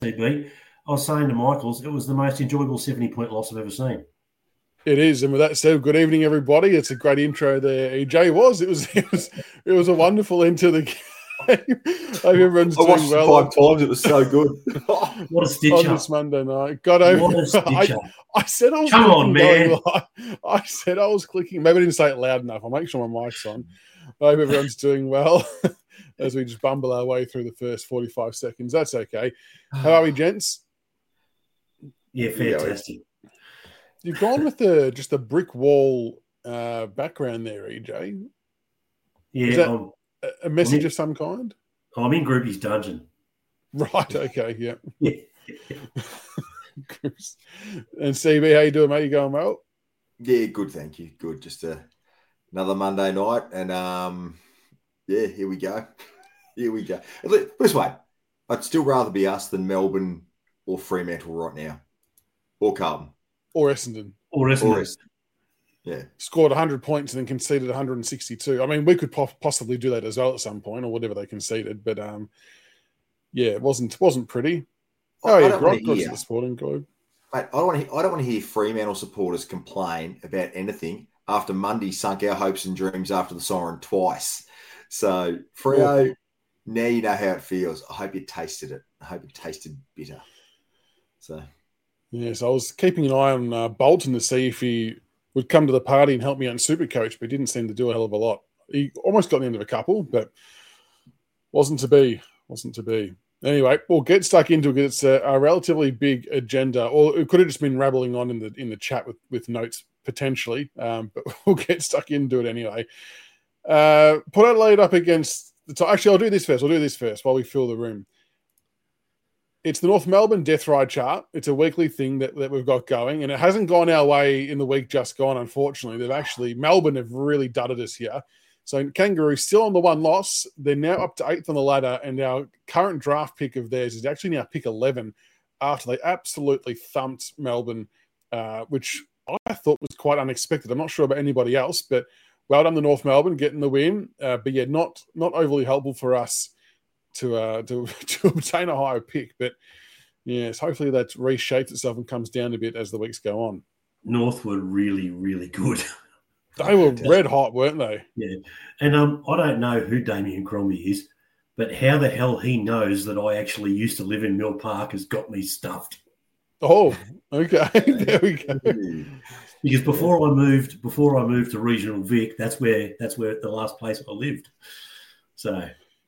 TB. I was saying to Michaels, it was the most enjoyable 70-point loss I've ever seen. It is, and with that said, good evening, everybody. It's a great intro there, EJ. It was a wonderful end to the game. I hope everyone's doing well. I watched it 5 times. It was so good. What a stitch on this Monday night. God, I said I was Come on, man. I said I was clicking. Maybe I didn't say it loud enough. I'll make sure my mic's on. I hope everyone's doing well as we just bumble our way through the first 45 seconds. That's okay. How are we, gents? Yeah, fantastic. You've gone with just a brick wall background there, EJ. Yeah. Is that a message of some kind? I'm in Groupie's dungeon. Right, okay, yeah. Yeah. And CB, how you doing, mate? You going well? Yeah, good, thank you. Good. Just another Monday night, and here we go. Here we go. This way, I'd still rather be us than Melbourne or Fremantle right now, or Carlton, or Essendon, Yeah, scored 100 points and then conceded 162. I mean, we could possibly do that as well at some point, or whatever they conceded. But it wasn't pretty. Oh yeah, Grot's the Sporting Globe. Mate, I don't want to hear Fremantle supporters complain about anything after Monday sunk our hopes and dreams after the siren twice. So Freo, now you know how it feels. I hope you tasted it. I hope it tasted bitter. So yes, I was keeping an eye on Bolton to see if he would come to the party and help me out in Supercoach, but he didn't seem to do a hell of a lot. He almost got the end of a couple, but wasn't to be. Anyway, we'll get stuck into it. It's a relatively big agenda, or it could have just been rabbling on in the chat with notes potentially, but we'll get stuck into it anyway. Port Adelaide up against actually, I'll do this first while we fill the room. It's the North Melbourne Death Ride chart. It's a weekly thing that we've got going, and it hasn't gone our way in the week just gone, unfortunately. Melbourne have really dudded us here. So Kangaroos still on the one loss. They're now up to 8th on the ladder, and our current draft pick of theirs is actually now pick 11 after they absolutely thumped Melbourne, which I thought was quite unexpected. I'm not sure about anybody else, but well done to North Melbourne getting the win. But yeah, not overly helpful for us to obtain a higher pick, but yes, hopefully that reshapes itself and comes down a bit as the weeks go on. North were really, really good. They were red hot, weren't they? Yeah, and I don't know who Damien Crombie is, but how the hell he knows that I actually used to live in Mill Park has got me stuffed. Oh, okay, there we go. Because before I moved to Regional Vic, that's where the last place I lived. So.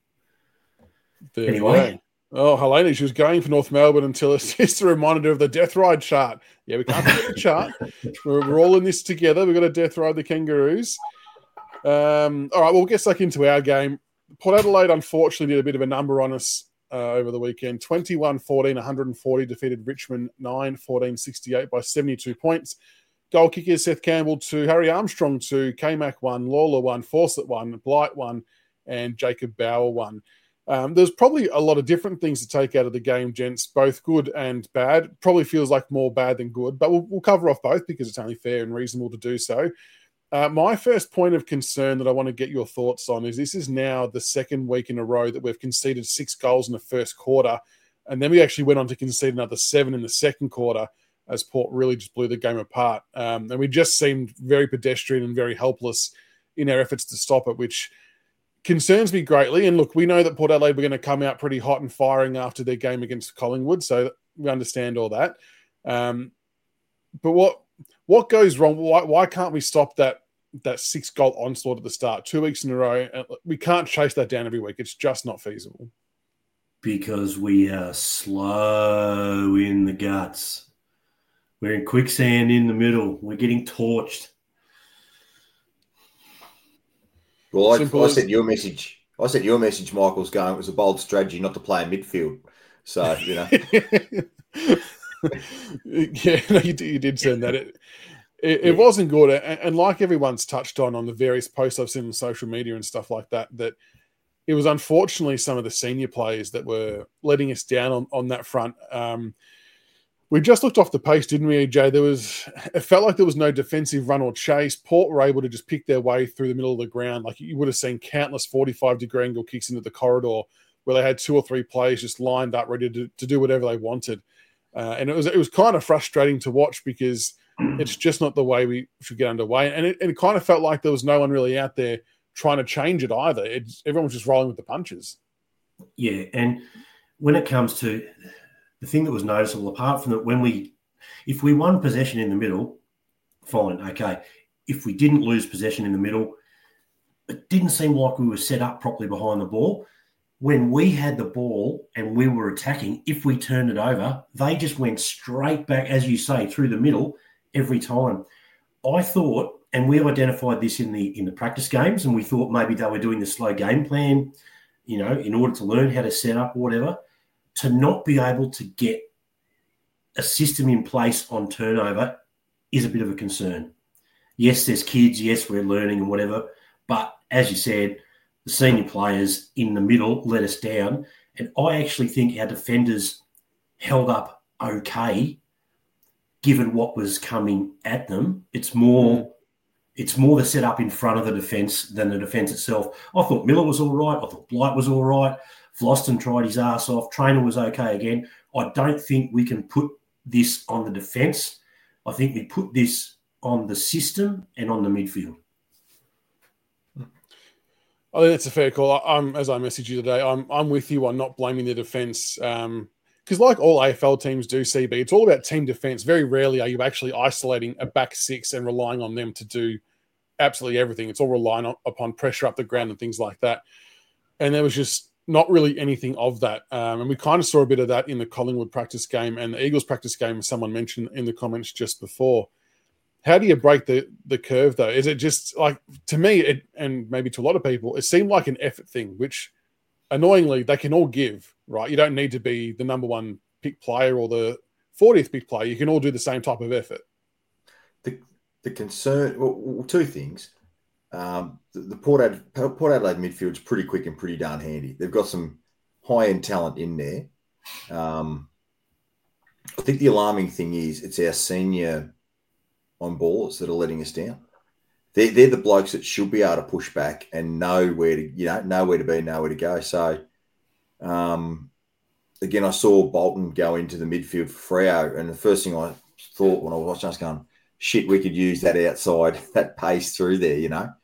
There anyway. Oh, Helena, she was going for North Melbourne until it's just a reminder of the Death Ride chart. Yeah, we can't forget the chart. We're all in this together. We've got to Death Ride the Kangaroos. All right, we'll get stuck into our game. Port Adelaide, unfortunately, did a bit of a number on us over the weekend. 21-14, 140, defeated Richmond 9-14, 68 by 72 points. Goal kickers, Seth Campbell 2, Harry Armstrong 2, K-Mac 1, Lawler 1, Fawcett 1, Blight 1, and Jacob Bauer 1. There's probably a lot of different things to take out of the game, gents, both good and bad. Probably feels like more bad than good, but we'll cover off both because it's only fair and reasonable to do so. My first point of concern that I want to get your thoughts on is this is now the second week in a row that we've conceded 6 goals in the first quarter, and then we actually went on to concede another 7 in the second quarter as Port really just blew the game apart. And we just seemed very pedestrian and very helpless in our efforts to stop it, which concerns me greatly. And look, we know that Port Adelaide were going to come out pretty hot and firing after their game against Collingwood, so we understand all that. But what goes wrong? Why can't we stop that 6-goal onslaught at the start? 2 weeks in a row, we can't chase that down every week. It's just not feasible. Because we are slow in the guts. We're in quicksand in the middle. We're getting torched. Well, I sent you a message. Michael's going, it was a bold strategy not to play in midfield. So, you know. Yeah, no, you did send that. It wasn't good. And like everyone's touched on the various posts I've seen on social media and stuff like that it was unfortunately some of the senior players that were letting us down on that front. We just looked off the pace, didn't we, EJ? It felt like there was no defensive run or chase. Port were able to just pick their way through the middle of the ground. Like you would have seen countless 45-degree angle kicks into the corridor where they had 2 or 3 players just lined up ready to do whatever they wanted. And it was kind of frustrating to watch because it's just not the way we should get underway. And it kind of felt like there was no one really out there trying to change it either. Everyone was just rolling with the punches. Yeah, and when it comes to the thing that was noticeable, apart from that, if we won possession in the middle, fine, okay. If we didn't lose possession in the middle, it didn't seem like we were set up properly behind the ball. When we had the ball and we were attacking, if we turned it over, they just went straight back, as you say, through the middle every time. I thought, and we identified this in the practice games, and we thought maybe they were doing the slow game plan, in order to learn how to set up or whatever. To not be able to get a system in place on turnover is a bit of a concern. Yes, there's kids. Yes, we're learning and whatever. But as you said, the senior players in the middle let us down. And I actually think our defenders held up okay, given what was coming at them. It's more the setup in front of the defence than the defence itself. I thought Miller was all right. I thought Blight was all right. Floston tried his ass off. Trainer was okay again. I don't think we can put this on the defence. I think we put this on the system and on the midfield. I think that's a fair call. As I messaged you today, I'm with you on not blaming the defence. Because like all AFL teams do, CB, it's all about team defence. Very rarely are you actually isolating a back six and relying on them to do absolutely everything. It's all relying upon pressure up the ground and things like that. And there was just not really anything of that. And we kind of saw a bit of that in the Collingwood practice game and the Eagles practice game, as someone mentioned in the comments just before. How do you break the curve, though? Is it just like, to me, and maybe to a lot of people, it seemed like an effort thing, which annoyingly they can all give, right? You don't need to be the number one pick player or the 40th pick player. You can all do the same type of effort. The concern, well, two things. The Port Adelaide midfield's pretty quick and pretty darn handy. They've got some high-end talent in there. I think the alarming thing is it's our senior on ballers that are letting us down. They're the blokes that should be able to push back and know where to be, know where to go. So, again, I saw Bolton go into the midfield for Freo, and the first thing I thought when I was watching, I was going, shit, we could use that outside, that pace through there,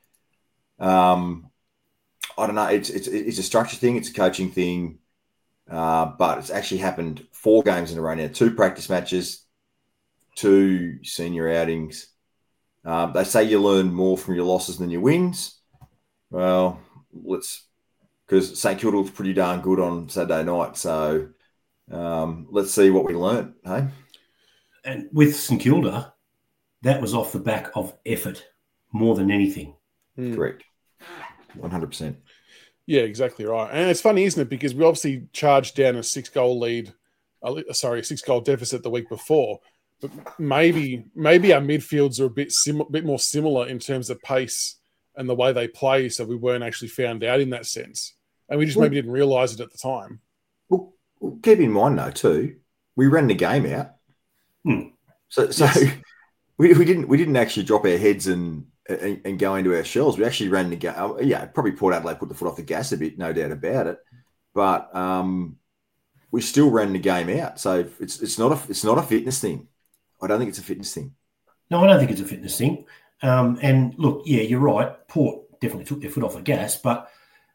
I don't know. It's a structure thing. It's a coaching thing. But it's actually happened 4 games in a row now, 2 practice matches, 2 senior outings. They say you learn more from your losses than your wins. Well, because St Kilda was pretty darn good on Saturday night. So let's see what we learn. Hey? And with St Kilda, that was off the back of effort more than anything. Correct. 100%. Yeah, exactly right. And it's funny, isn't it? Because we obviously charged down a 6-goal deficit the week before. But maybe our midfields are a bit more similar in terms of pace and the way they play, so we weren't actually found out in that sense. And we just maybe didn't realise it at the time. Well, keep in mind, though, too, we ran the game out. So yes. we didn't actually drop our heads and go into our shells. We actually ran the game. Yeah, probably Port Adelaide put the foot off the gas a bit, no doubt about it. But we still ran the game out. So it's not a fitness thing. I don't think it's a fitness thing. No, I don't think it's a fitness thing. And look, yeah, you're right. Port definitely took their foot off the gas, but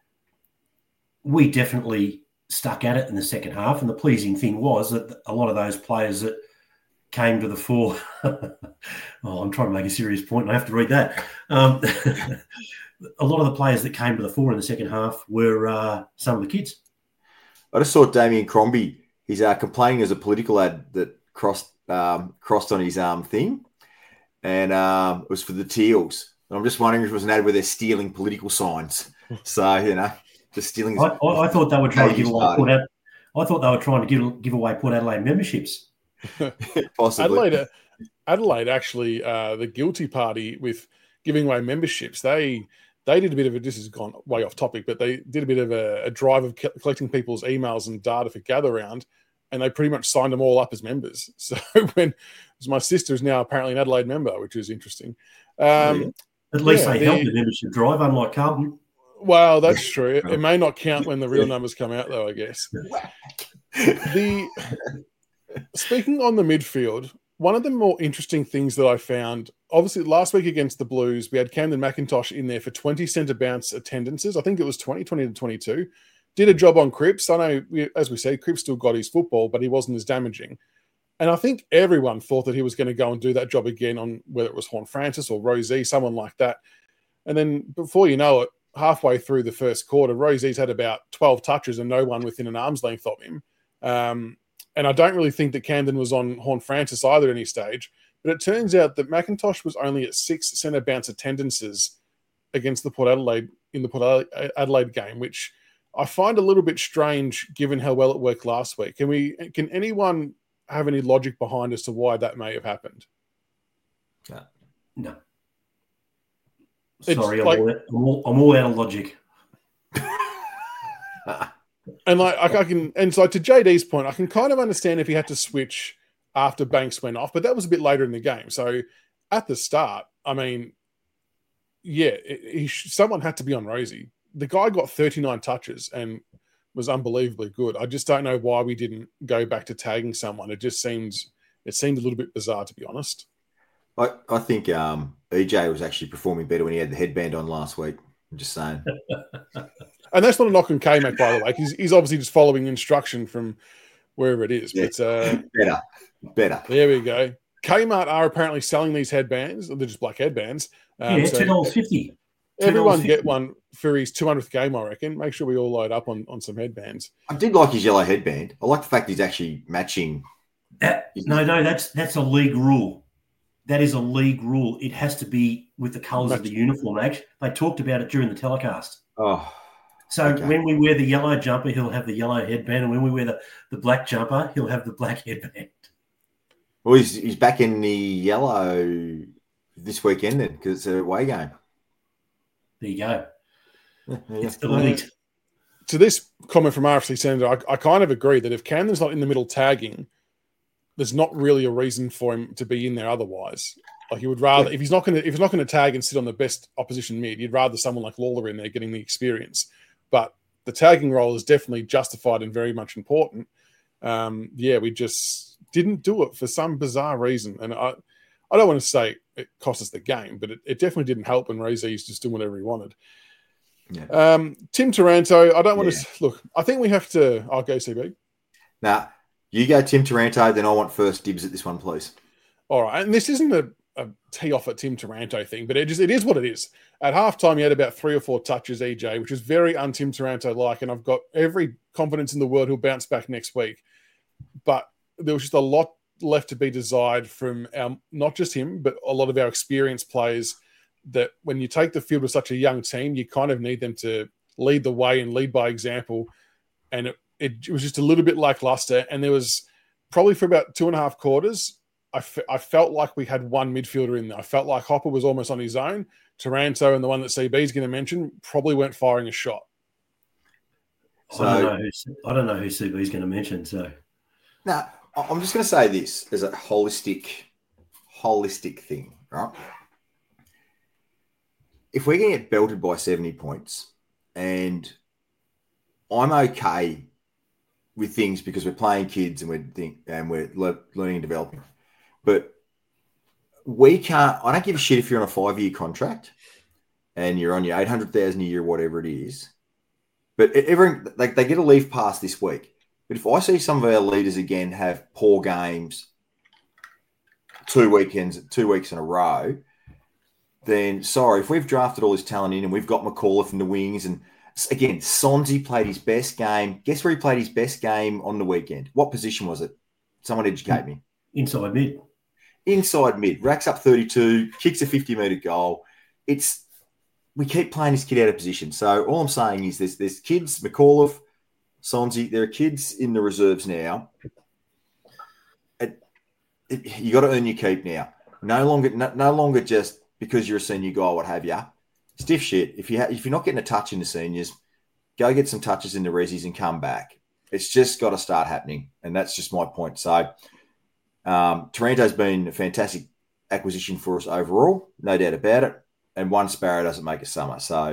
we definitely stuck at it in the second half. And the pleasing thing was that a lot of those players that came to the fore. I'm trying to make a serious point, and I have to read that. A lot of the players that came to the fore in the second half were some of the kids. I just saw Damien Crombie. He's complaining as a political ad that crossed on his thing, and it was for the Teals. And I'm just wondering if it was an ad where they're stealing political signs. So just stealing. I thought they were trying to give away. I thought they were trying to give away Port Adelaide memberships. Possibly. Adelaide actually, the guilty party with giving away memberships. They did a bit of this has gone way off topic, but they did a bit of a drive of collecting people's emails and data for Gather Round, and they pretty much signed them all up as members. So my sister is now apparently an Adelaide member, which is interesting. At least they helped the membership drive, unlike Carlton. Well, that's true. It may not count when the real numbers come out, though, I guess. Speaking on the midfield, one of the more interesting things that I found, obviously last week against the Blues, we had Camden McIntosh in there for 20 centre bounce attendances. I think it was 20 to 22. Did a job on Cripps. I know, as we said, Cripps still got his football, but he wasn't as damaging. And I think everyone thought that he was going to go and do that job again on whether it was Horne-Francis or Rosie, someone like that. And then before you know it, halfway through the first quarter, Rosie's had about 12 touches and no one within an arm's length of him. And I don't really think that Camden was on Horne-Francis either at any stage. But it turns out that McIntosh was only at 6 centre bounce attendances against the Port Adelaide in the Port Adelaide game, which I find a little bit strange given how well it worked last week. Can anyone have any logic behind as to why that may have happened? No. Sorry, I'm all out of logic. And so to JD's point, I can kind of understand if he had to switch after Banks went off, but that was a bit later in the game. So at the start, I mean, yeah, someone had to be on Rosie. The guy got 39 touches and was unbelievably good. I just don't know why we didn't go back to tagging someone. It seemed a little bit bizarre, to be honest. I think EJ was actually performing better when he had the headband on last week. I'm just saying. And that's not a knock on K-Mac, by the way. He's obviously just following instruction from wherever it is. Yeah. But better. There we go. Kmart are apparently selling these headbands. They're just black headbands. So $10.50. Everyone get one for his 200th game, I reckon. Make sure we all load up on some headbands. I did like his yellow headband. I like the fact he's actually matching. That's a league rule. That is a league rule. It has to be with the colours of the uniform, actually. They talked about it during the telecast. When we wear the yellow jumper, he'll have the yellow headband. And when we wear the black jumper, he'll have the black headband. Well, he's back in the yellow this weekend then because it's a away game. There you go. Yeah. It's elite. To this comment from RFC Senator, I kind of agree that if Camden's not in the middle tagging, there's not really a reason for him to be in there otherwise. Like he would rather, if he's not going to tag and sit on the best opposition mid, you'd rather someone like Lawler in there getting the experience. But the tagging role is definitely justified and very much important. We just didn't do it for some bizarre reason. And I don't want to say it cost us the game, but it definitely didn't help when Rosie's just doing whatever he wanted. Yeah. Tim Taranto, I don't want to look. I think we have to. I'll go CB. Now you go Tim Taranto, then I want first dibs at this one, please. All right, and this isn't a tee off at Tim Taranto thing, but it is what it is. At halftime, he had about 3 or 4 touches, EJ, which is very un-Tim Taranto-like, and I've got every confidence in the world he'll bounce back next week. But there was just a lot left to be desired from not just him, but a lot of our experienced players, that when you take the field with such a young team, you kind of need them to lead the way and lead by example. And it was just a little bit lackluster. And there was probably for about 2.5 quarters, I felt like we had one midfielder in there. I felt like Hopper was almost on his own. Taranto and the one that CB is going to mention probably weren't firing a shot. So, I don't know who CB is going to mention. So now I'm just going to say this as a holistic thing, right? If we're going to get belted by 70 points, and I'm okay with things because we're playing kids and we're learning and developing, but we can't. I don't give a shit if you're on a 5-year contract and you're on your 800,000 a year, whatever it is. But they get a leave pass this week. But if I see some of our leaders again have poor games 2 weeks in a row, then sorry, if we've drafted all this talent in and we've got McAuliffe in the wings, and again, Sonzi played his best game. Guess where he played his best game on the weekend? What position was it? Someone educate me. Inside mid. Inside mid. Racks up 32, kicks a 50-metre goal. We keep playing this kid out of position. So all I'm saying is there's kids, McAuliffe, Sonzi, there are kids in the reserves now. You got to earn your keep now. No longer just because you're a senior guy, what have you. Stiff shit. If you're not getting a touch in the seniors, go get some touches in the resis and come back. It's just got to start happening, and that's just my point. So Taranto's been a fantastic acquisition for us overall, no doubt about it. And one sparrow doesn't make a summer. So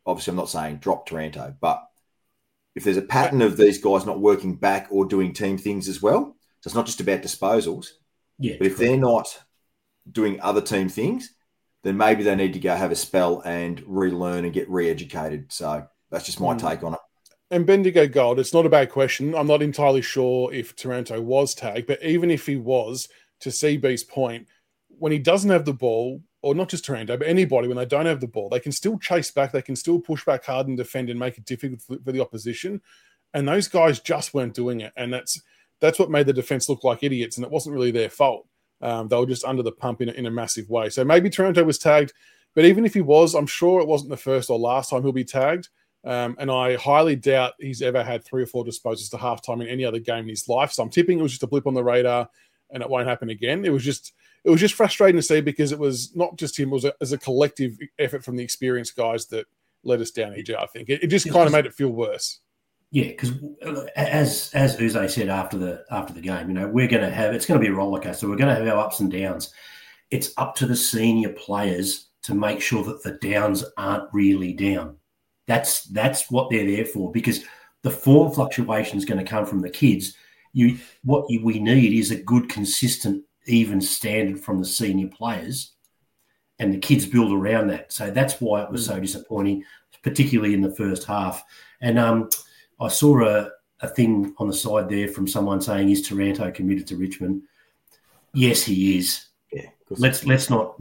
obviously I'm not saying drop Taranto, but if there's a pattern of these guys not working back or doing team things as well, so it's not just about disposals. Yeah, but if they're not doing other team things, then maybe they need to go have a spell and relearn and get re-educated. So that's just my take on it. And Bendigo Gold, it's not a bad question. I'm not entirely sure if Taranto was tagged, but even if he was, to CB's point, when he doesn't have the ball, or not just Taranto, but anybody, when they don't have the ball, they can still chase back, they can still push back hard and defend and make it difficult for the opposition. And those guys just weren't doing it. And that's what made the defense look like idiots, and it wasn't really their fault. They were just under the pump in a massive way. So maybe Taranto was tagged, but even if he was, I'm sure it wasn't the first or last time he'll be tagged. And I highly doubt he's ever had 3 or 4 disposals to halftime in any other game in his life. So I'm tipping it was just a blip on the radar and it won't happen again. It was just frustrating to see because it was not just him, it was a collective effort from the experienced guys that let us down, EJ, I think. It just kind of made it feel worse. Yeah, because as Uze said after the game, you know, it's going to be a roller coaster. We're going to have our ups and downs. It's up to the senior players to make sure that the downs aren't really down. That's what they're there for, because the form fluctuation is going to come from the kids. We need is a good, consistent, even standard from the senior players, and the kids build around that. So that's why it was so disappointing, particularly in the first half. And I saw a thing on the side there from someone saying, "Is Taranto committed to Richmond?" Yes, he is. Yeah. Let's not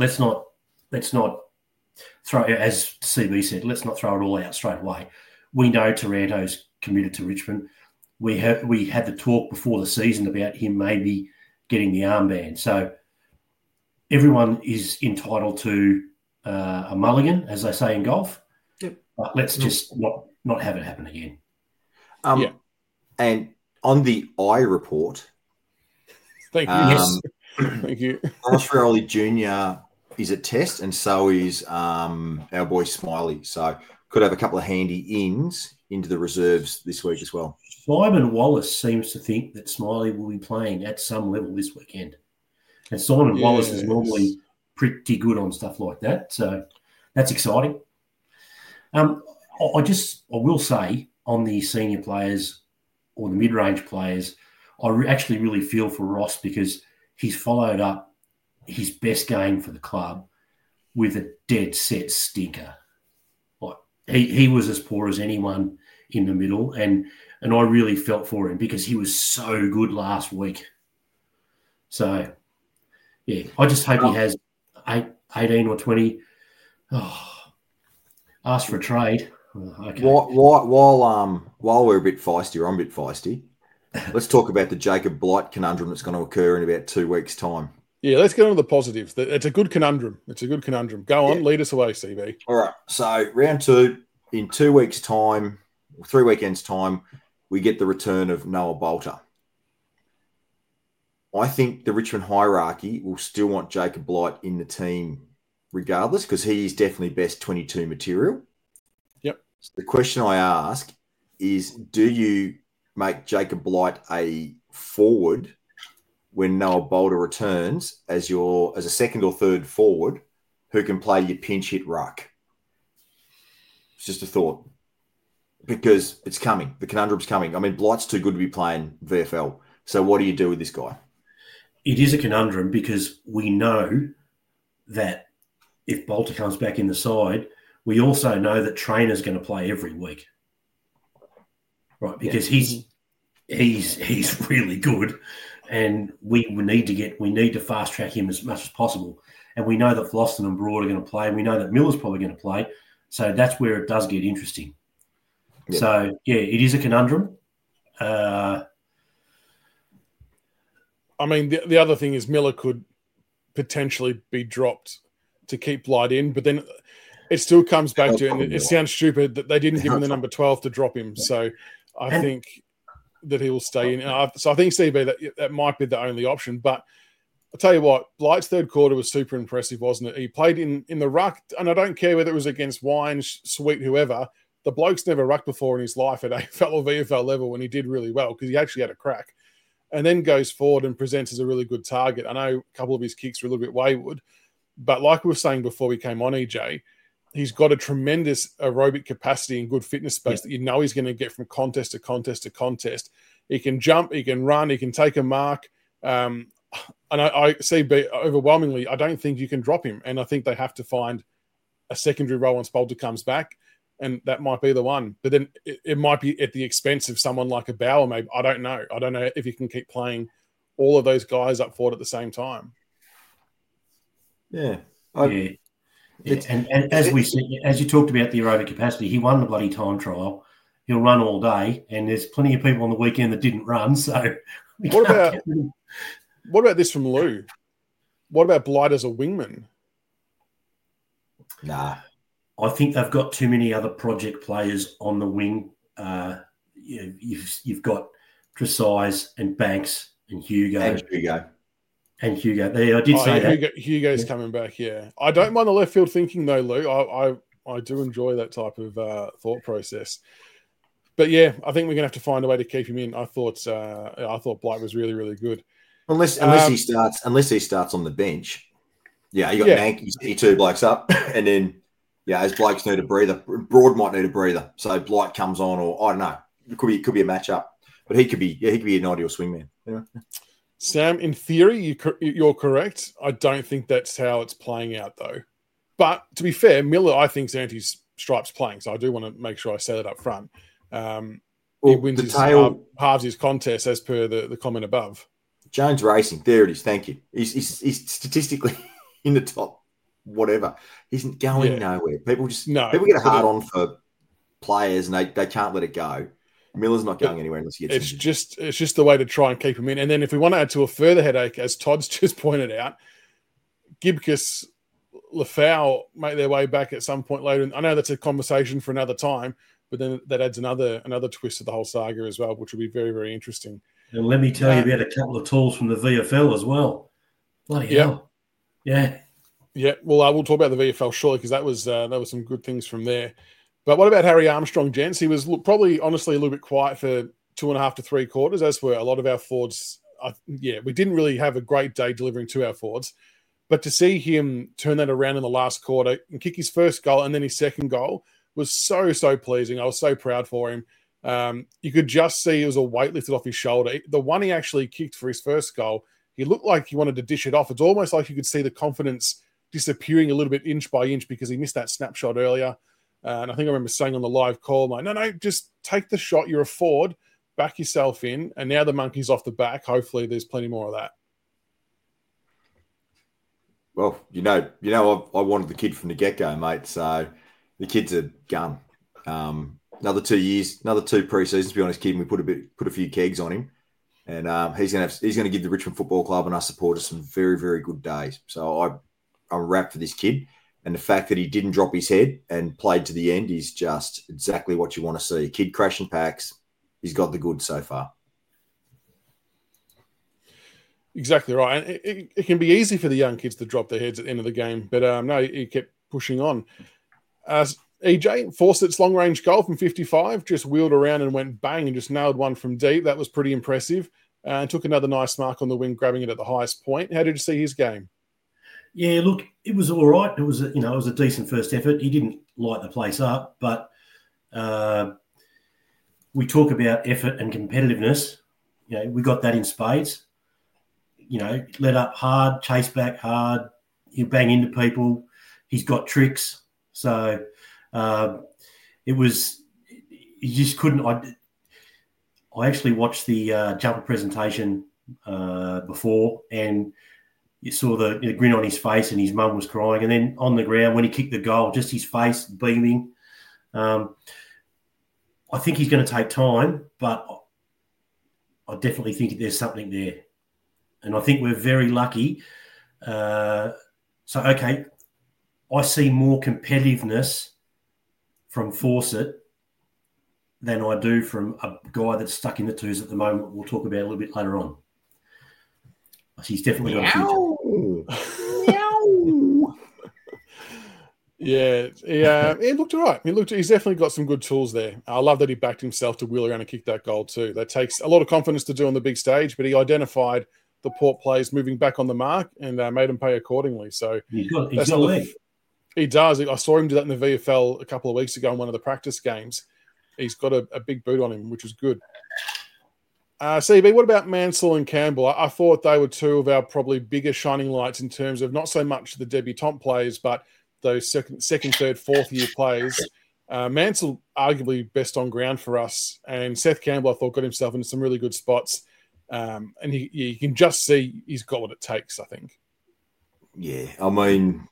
throw, as CB said, let's not throw it all out straight away. We know Taranto's committed to Richmond. We had the talk before the season about him maybe getting the armband. So everyone is entitled to a mulligan, as they say in golf. Yep. But let's just not have it happen again. And on the I report, thank you. Thank you. Ross Rioli Jr. is a test, and so is our boy Smiley. So could have a couple of handy ins into the reserves this week as well. Simon Wallace seems to think that Smiley will be playing at some level this weekend. And Simon Wallace is normally pretty good on stuff like that. So that's exciting. I will say on the senior players or the mid-range players, I actually really feel for Ross because he's followed up his best game for the club with a dead set stinker. Like he was as poor as anyone in the middle, and I really felt for him because he was so good last week. So, yeah, I just hope he has 18 or 20. Ask for a trade. Okay. While we're a bit feisty, or I'm a bit feisty, let's talk about the Jacob Blight conundrum that's going to occur in about 2 weeks' time. Yeah, let's get on to the positives. It's a good conundrum. Go on, lead us away, CB. All right. So round 2, in 2 weeks' time, 3 weekends' time, we get the return of Noah Bolter. I think the Richmond hierarchy will still want Jacob Blight in the team regardless because he is definitely best 22 material. Yep. So the question I ask is, do you make Jacob Blight a forward when Noah Bolter returns as a second or third forward who can play your pinch hit ruck? It's just a thought. Because it's coming. The conundrum's coming. I mean, Blight's too good to be playing VFL. So what do you do with this guy? It is a conundrum because we know that if Bolter comes back in the side, we also know that Trainer's going to play every week. Right, because he's really good, and we need to fast track him as much as possible. And we know that Floston and Broad are going to play, and we know that Miller's probably going to play. So that's where it does get interesting. Yep. So yeah, it is a conundrum. I mean, the other thing is Miller could potentially be dropped to keep Blight in, but then it still comes back to, and it sounds stupid that they didn't give him the number 12 to drop him. So I think that he will stay in. So I think, CB, that might be the only option. But I'll tell you what, Blight's third quarter was super impressive, wasn't it? He played in the ruck, and I don't care whether it was against Wines, Sweet, whoever. The bloke's never rucked before in his life at AFL or VFL level, and he did really well because he actually had a crack. And then goes forward and presents as a really good target. I know a couple of his kicks were a little bit wayward, but like we were saying before we came on, EJ, He's got a tremendous aerobic capacity and good fitness space that you know he's going to get from contest to contest to contest. He can jump, he can run, he can take a mark. And I see, overwhelmingly, I don't think you can drop him. And I think they have to find a secondary role when Spolter comes back, and that might be the one. But then it might be at the expense of someone like a Bauer, maybe. I don't know. I don't know if you can keep playing all of those guys up forward at the same time. Yeah. And as you talked about the aerobic capacity, he won the bloody time trial. He'll run all day, and there's plenty of people on the weekend that didn't run. So what about this from Lou? What about Blight as a wingman? Nah. I think they've got too many other project players on the wing. You've got Tresize and Banks and Hugo. And Hugo. There, I did say that. Hugo's coming back, yeah. I don't mind the left field thinking, though, Lou. I do enjoy that type of thought process. But, yeah, I think we're going to have to find a way to keep him in. I thought Blight was really, really good. Unless he starts on the bench. Yeah, you got Mank, you two blokes up, and then as blokes need a breather, Broad might need a breather. So Blight comes on, or I don't know. It could be a matchup. But he could be an ideal swingman. Yeah. Sam, in theory, you're correct. I don't think that's how it's playing out, though. But to be fair, Miller, I think, is anti-stripes playing, so I do want to make sure I say that up front. He wins halves his contest as per the comment above. Jones Racing, there it is. Thank you. He's statistically in the top, whatever. He's going nowhere. People get a hard on for players, and they can't let it go. Miller's not going anywhere unless he gets injured. It's just the way to try and keep him in. And then if we want to add to a further headache, as Todd's just pointed out, Gibcus, Lafau make their way back at some point later. And I know that's a conversation for another time, but then that adds another twist to the whole saga as well, which will be very, very interesting. And let me tell you about a couple of tools from the VFL as well. Bloody hell. Yeah. Yeah. Well, we'll talk about the VFL shortly because that was some good things from there. But what about Harry Armstrong, gents? He was probably, honestly, a little bit quiet for 2.5 to 3 quarters, as were a lot of our forwards. We didn't really have a great day delivering to our forwards. But to see him turn that around in the last quarter and kick his first goal and then his second goal was so, so pleasing. I was so proud for him. You could just see it was a weight lifted off his shoulder. The one he actually kicked for his first goal, he looked like he wanted to dish it off. It's almost like you could see the confidence disappearing a little bit inch by inch because he missed that snapshot earlier. And I think I remember saying on the live call, like, no, just take the shot. You're a forward, back yourself in. And now the monkey's off the back. Hopefully there's plenty more of that. Well, I wanted the kid from the get-go, mate. So the kid's a gun. Another 2 years, another 2 pre-seasons, to be honest, kid. We put a few kegs on him. And he's going to give the Richmond Football Club and us supporters some very, very good days. So I'm wrapped for this kid. And the fact that he didn't drop his head and played to the end is just exactly what you want to see. A kid crashing packs. He's got the goods so far. Exactly right. And it can be easy for the young kids to drop their heads at the end of the game. But no, he kept pushing on. EJ, Fawcett's long-range goal from 55, just wheeled around and went bang and just nailed one from deep. That was pretty impressive. And took another nice mark on the wing, grabbing it at the highest point. How did you see his game? Yeah, look, it was all right. It was a decent first effort. He didn't light the place up, but we talk about effort and competitiveness. We got that in spades. Let up hard, chase back hard. He'll bang into people. He's got tricks. So it was. He just couldn't. I actually watched the jumper presentation before and. You saw the grin on his face and his mum was crying. And then on the ground, when he kicked the goal, just his face beaming. I think he's going to take time, but I definitely think there's something there. And I think we're very lucky. I see more competitiveness from Fawcett than I do from a guy that's stuck in the twos at the moment. We'll talk about a little bit later on. He's definitely got a future. Yeah, he looked all right. He's definitely got some good tools there. I love that he backed himself to wheel around and kick that goal too. That takes a lot of confidence to do on the big stage, but he identified the Port players moving back on the mark and made them pay accordingly. So he's got a leg. He does. I saw him do that in the VFL a couple of weeks ago in one of the practice games. He's got a big boot on him, which is good. CB, what about Mansell and Campbell? I thought they were two of our probably bigger shining lights in terms of not so much the debutant players, but those second, third, fourth year players. Mansell arguably best on ground for us, and Seth Campbell I thought got himself into some really good spots, and you can just see he's got what it takes. I think. Yeah, I mean,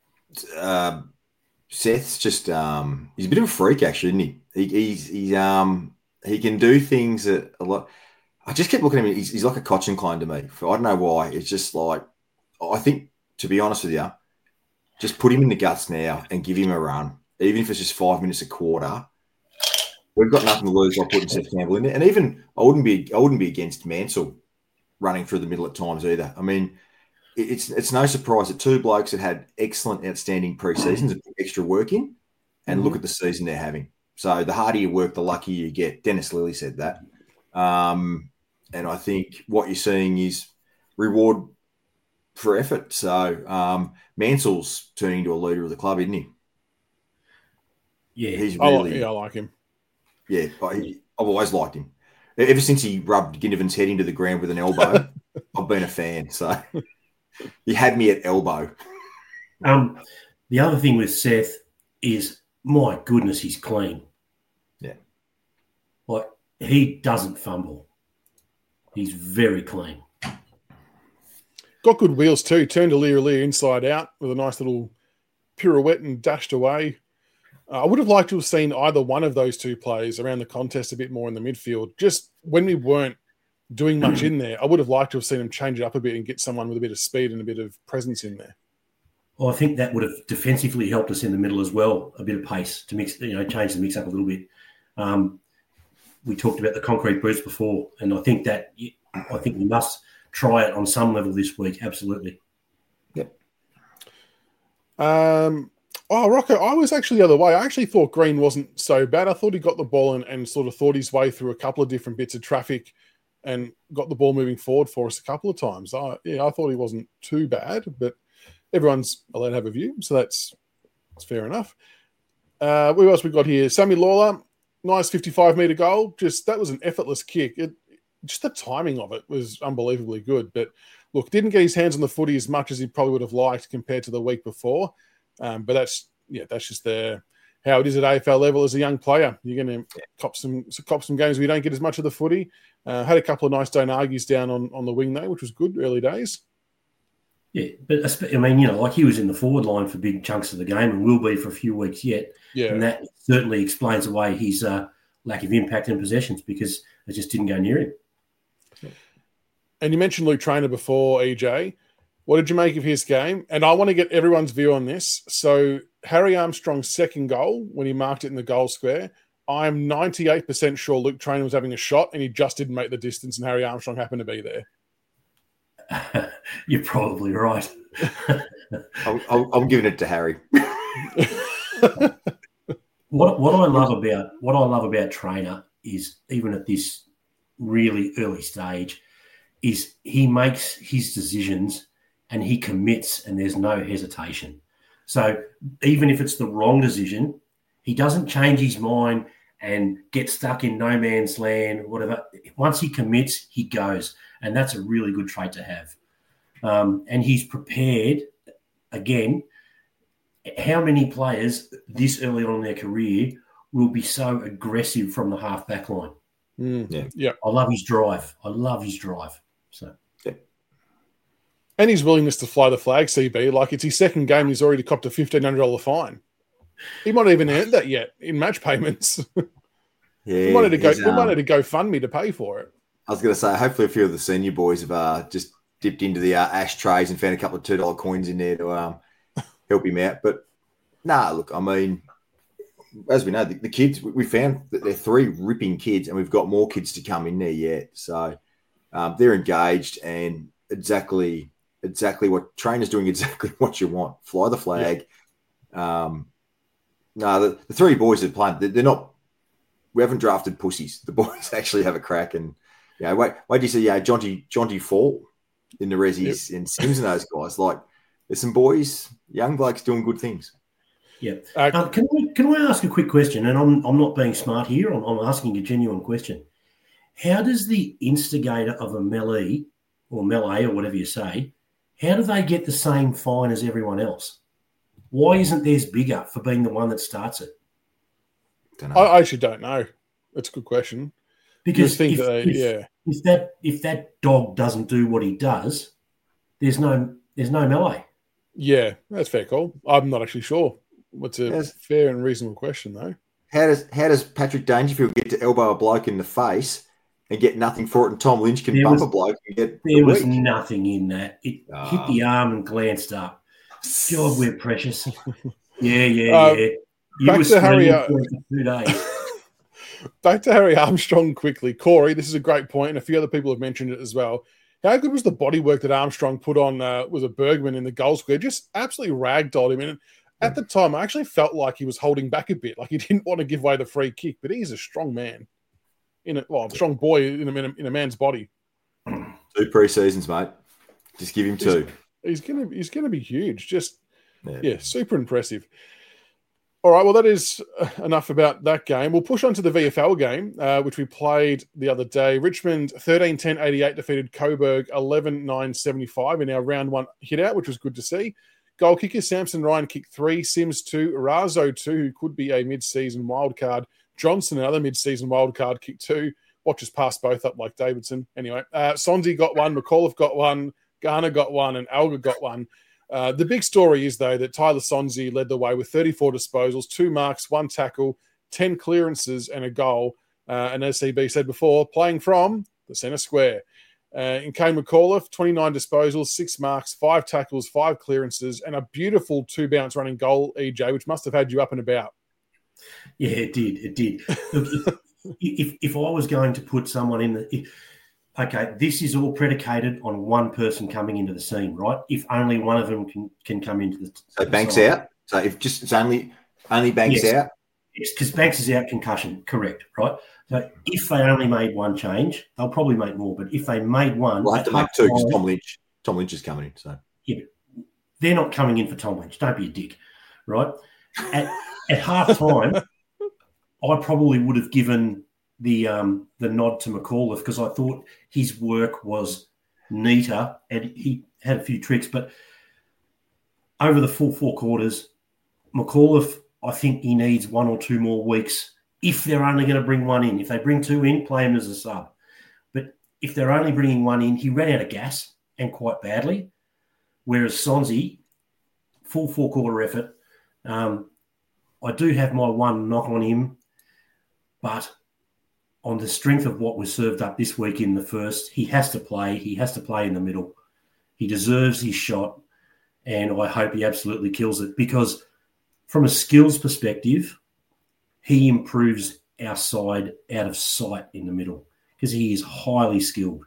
Seth's just he's a bit of a freak actually, isn't he? He can do things that a lot. I just kept looking at him. He's like a Cochin clone to me. I don't know why. It's just like I think, to be honest with you, just put him in the guts now and give him a run. Even if it's just 5 minutes a quarter, we've got nothing to lose by putting Seth Campbell in there. And even I wouldn't be against Mansell running through the middle at times either. I mean, it's no surprise that two blokes that had excellent, outstanding pre-seasons and put extra work in, and look at the season they're having. So the harder you work, the luckier you get. Dennis Lilly said that. And I think what you're seeing is reward for effort. So Mansell's turning into a leader of the club, isn't he? Yeah, he's really. I like him. Yeah, I've always liked him. Ever since he rubbed Ginnivan's head into the ground with an elbow, I've been a fan. So you had me at elbow. The other thing with Seth is, my goodness, he's clean. Yeah. Like, he doesn't fumble. He's very clean. Got good wheels too. Turned a Lear inside out with a nice little pirouette and dashed away. I would have liked to have seen either one of those two players around the contest a bit more in the midfield. Just when we weren't doing much in there, I would have liked to have seen him change it up a bit and get someone with a bit of speed and a bit of presence in there. Well, I think that would have defensively helped us in the middle as well, a bit of pace to mix, change the mix up a little bit. We talked about the concrete boots before, and I think we must try it on some level this week. Absolutely. Yep. Rocco, I was actually the other way. I actually thought Green wasn't so bad. I thought he got the ball and sort of thought his way through a couple of different bits of traffic and got the ball moving forward for us a couple of times. I thought he wasn't too bad, but everyone's allowed to have a view, so that's fair enough. Who else we got here? Sammy Lawler, nice 55-metre goal. That was an effortless kick. Just the timing of it was unbelievably good. But look, didn't get his hands on the footy as much as he probably would have liked compared to the week before. But that's just how it is at AFL level as a young player. You're going to cop some games where you don't get as much of the footy. Had a couple of nice Donagis down on the wing though, which was good early days. Yeah, but I mean, like he was in the forward line for big chunks of the game and will be for a few weeks yet. Yeah. And that certainly explains away his lack of impact in possessions because it just didn't go near him. And you mentioned Luke Traynor before, EJ. What did you make of his game? And I want to get everyone's view on this. So Harry Armstrong's second goal, when he marked it in the goal square, I'm 98% sure Luke Traynor was having a shot and he just didn't make the distance and Harry Armstrong happened to be there. You're probably right. I'm giving it to Harry. What I love about Traynor is, even at this really early stage, is he makes his decisions and he commits and there's no hesitation. So even if it's the wrong decision, he doesn't change his mind and get stuck in no man's land or whatever. Once he commits, he goes. And that's a really good trait to have. And he's prepared, again, how many players this early on in their career will be so aggressive from the half-back line? Yeah. I love his drive. So. And his willingness to fly the flag, CB. Like, it's his second game, he's already copped a $1,500 fine. He might not even earn that yet in match payments. Yeah, we might need to go fund me to pay for it. I was going to say, hopefully a few of the senior boys have just dipped into the ashtrays and found a couple of $2 coins in there to help him out. But, look, I mean, as we know, the kids, we found that they're three ripping kids and we've got more kids to come in there yet. So they're engaged and exactly what Trainor's doing, exactly what you want. Fly the flag. Yeah. The three boys that are playing, they're not, we haven't drafted pussies. The boys actually have a crack. And, wait do you see, Jonty Fall in the Resis and Sims and those guys. Like, there's some boys, young blokes doing good things. Yeah. Can I ask a quick question? And I'm not being smart here. I'm asking a genuine question. How does the instigator of a melee or melee or whatever you say, how do they get the same fine as everyone else? Why isn't theirs bigger for being the one that starts it? I actually don't know. That's a good question. Because if that dog doesn't do what he does, there's no melee. Yeah, that's fair call. I'm not actually sure. What's a fair and reasonable question, though? How does Patrick Dangerfield get to elbow a bloke in the face and get nothing for it, and Tom Lynch can bump a bloke and get there was nothing in that. It hit the arm and glanced up. God, we're precious. Yeah. You were screaming for 2 days. Back to Harry Armstrong quickly. Corey, this is a great point, and a few other people have mentioned it as well. How good was the bodywork that Armstrong put on was a Bergman in the goal square? Just absolutely ragdolled him. And at the time, I actually felt like he was holding back a bit, like he didn't want to give away the free kick. But he's a strong man, a strong boy in a man's body. 2 pre-seasons, mate. Just give him 2. He's gonna be huge. Just super impressive. All right, well, that is enough about that game. We'll push on to the VFL game, which we played the other day. Richmond 13-10-88 defeated Coburg 11-9-75 in our round 1 hit-out, which was good to see. Goal kicker Samson Ryan kicked 3, Sims 2, Razo 2, who could be a mid-season wildcard. Johnson, another mid-season wildcard, kicked 2. Watchers passed both up like Davidson. Anyway, Sonzi got 1, McAuliffe got 1, Garner got 1, and Alga got 1. The big story is, though, that Tyler Sonzi led the way with 34 disposals, 2 marks, 1 tackle, 10 clearances, and a goal. And as CB said before, playing from the centre square. In Kane McAuliffe, 29 disposals, 6 marks, 5 tackles, 5 clearances, and a beautiful 2-bounce running goal, EJ, which must have had you up and about. Yeah, it did. It did. Look, if I was going to put someone in the... Okay, this is all predicated on one person coming into the scene, right? If only one of them can come into the So Banks out? So if just it's only Banks out? Yes, because Banks is out, concussion, correct, right? So if they only made one change, they'll probably make more. But if they made one... We'll have to make 2 because Tom Lynch is coming in. So yeah, they're not coming in for Tom Lynch. Don't be a dick, right? At half-time, I probably would have given the nod to McAuliffe because I thought his work was neater and he had a few tricks. But over the full 4 quarters, McAuliffe, I think he needs 1 or 2 more weeks if they're only going to bring 1 in. If they bring 2 in, play him as a sub. But if they're only bringing 1 in, he ran out of gas and quite badly. Whereas Sonzi, full 4-quarter effort. I do have my one knock on him, but on the strength of what was served up this week in the first, he has to play. He has to play in the middle. He deserves his shot, and I hope he absolutely kills it because from a skills perspective, he improves our side out of sight in the middle because he is highly skilled.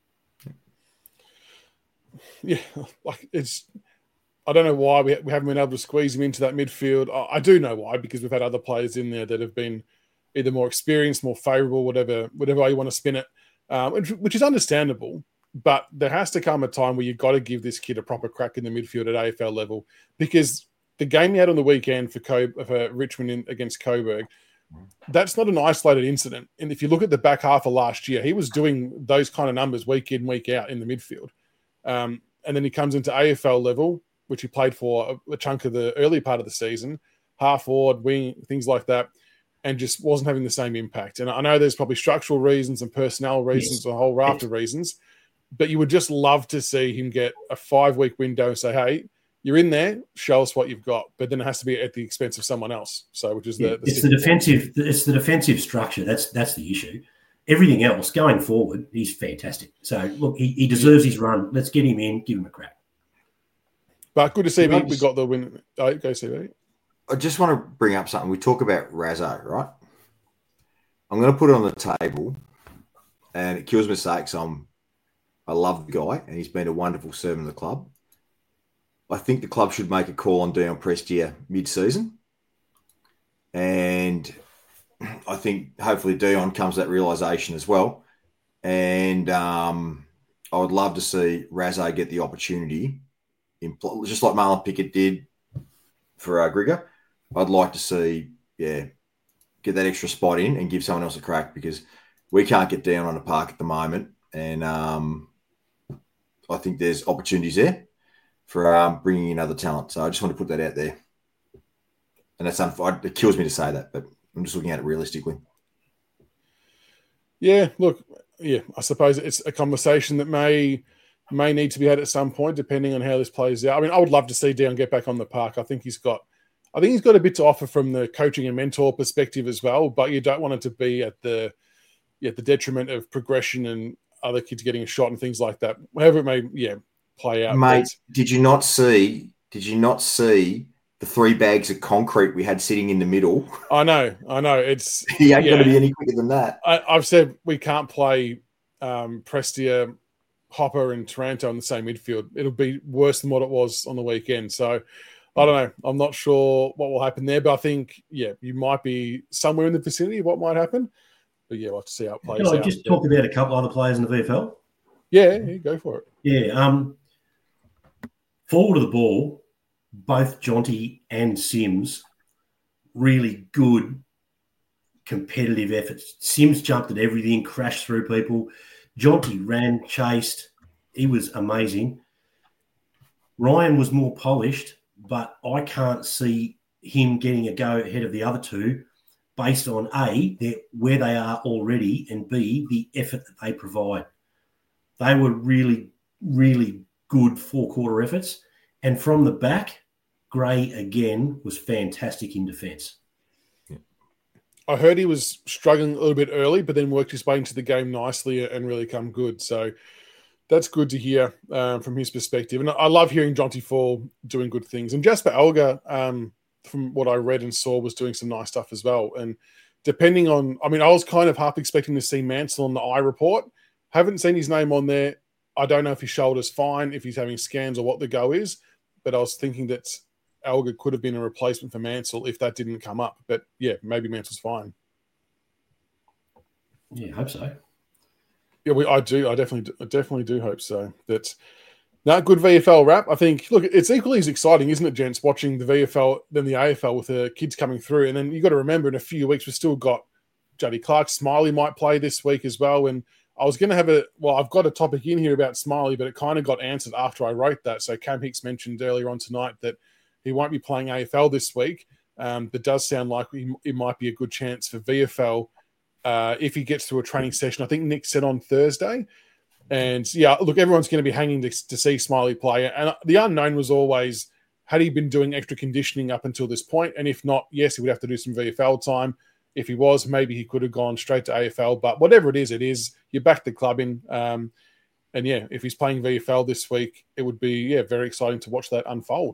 Yeah, like I don't know why we haven't been able to squeeze him into that midfield. I do know why, because we've had other players in there that have been either more experienced, more favourable, whatever way you want to spin it, which is understandable. But there has to come a time where you've got to give this kid a proper crack in the midfield at AFL level, because the game he had on the weekend for Richmond against Coburg, that's not an isolated incident. And if you look at the back half of last year, he was doing those kind of numbers week in, week out in the midfield. And then he comes into AFL level, which he played for a chunk of the early part of the season, half forward, wing, things like that, and just wasn't having the same impact. And I know there's probably structural reasons and personnel reasons, a whole raft of reasons, but you would just love to see him get a 5-week window and say, hey, you're in there, show us what you've got. But then it has to be at the expense of someone else. So, which is it's the defensive structure. That's the issue. Everything else going forward, he's fantastic. So look, he deserves his run. Let's get him in, give him a crack. But good to see we got the win. Go CB. I just want to bring up something. We talk about Razzo, right? I'm going to put it on the table, and it kills my sakes. I love the guy, and he's been a wonderful servant of the club. I think the club should make a call on Dion Prestia mid-season, and I think hopefully Dion comes to that realisation as well. And I would love to see Razzo get the opportunity, just like Marlon Pickett did for Grigor. I'd like to see, get that extra spot in and give someone else a crack, because we can't get down on a park at the moment. And I think there's opportunities there for bringing in other talent. So I just want to put that out there. And it kills me to say that, but I'm just looking at it realistically. Yeah, look, I suppose it's a conversation that may need to be had at some point, depending on how this plays out. I mean, I would love to see Dion get back on the park. I think he's got a bit to offer from the coaching and mentor perspective as well, but you don't want it to be at the detriment of progression and other kids getting a shot and things like that. However it may, play out. Mate, did you not see the 3 bags of concrete we had sitting in the middle? I know. It's he ain't going to be any quicker than that. I've said we can't play Prestia, Hopper, and Taranto in the same midfield. It'll be worse than what it was on the weekend. So I don't know. I'm not sure what will happen there, but I think you might be somewhere in the vicinity of what might happen. But we'll have to see how it plays out. Can I just talk about a couple other players in the VFL? Yeah, go for it. Yeah. Forward of the ball, both Jonty and Sims, really good competitive efforts. Sims jumped at everything, crashed through people. Jonty ran, chased. He was amazing. Ryan was more polished, but I can't see him getting a go ahead of the other two based on A, where they are already, and B, the effort that they provide. They were really, really good 4-quarter efforts. And from the back, Gray, again, was fantastic in defence. I heard he was struggling a little bit early, but then worked his way into the game nicely and really come good. So that's good to hear from his perspective. And I love hearing Jonty Fall doing good things. And Jasper Elgar, from what I read and saw, was doing some nice stuff as well. And depending on, I was kind of half expecting to see Mansell on the eye report. Haven't seen his name on there. I don't know if his shoulder's fine, if he's having scans or what the go is, but I was thinking that Elgar could have been a replacement for Mansell if that didn't come up. But maybe Mansell's fine. Yeah, I hope so. Yeah, I do. I definitely do hope so. That's not good VFL wrap. I think, look, it's equally as exciting, isn't it, gents, watching the VFL than the AFL with the kids coming through. And then you got to remember, in a few weeks, we've still got Jody Clark. Smiley might play this week as well. And I was going to have I've got a topic in here about Smiley, but it kind of got answered after I wrote that. So Cam Hicks mentioned earlier on tonight that he won't be playing AFL this week. That does sound like it might be a good chance for VFL if he gets through a training session. I think Nick said on Thursday. And look, everyone's going to be hanging to see Smiley play. And the unknown was always, had he been doing extra conditioning up until this point? And if not, yes, he would have to do some VFL time. If he was, maybe he could have gone straight to AFL. But whatever it is. You back the club in. And if he's playing VFL this week, it would be, very exciting to watch that unfold.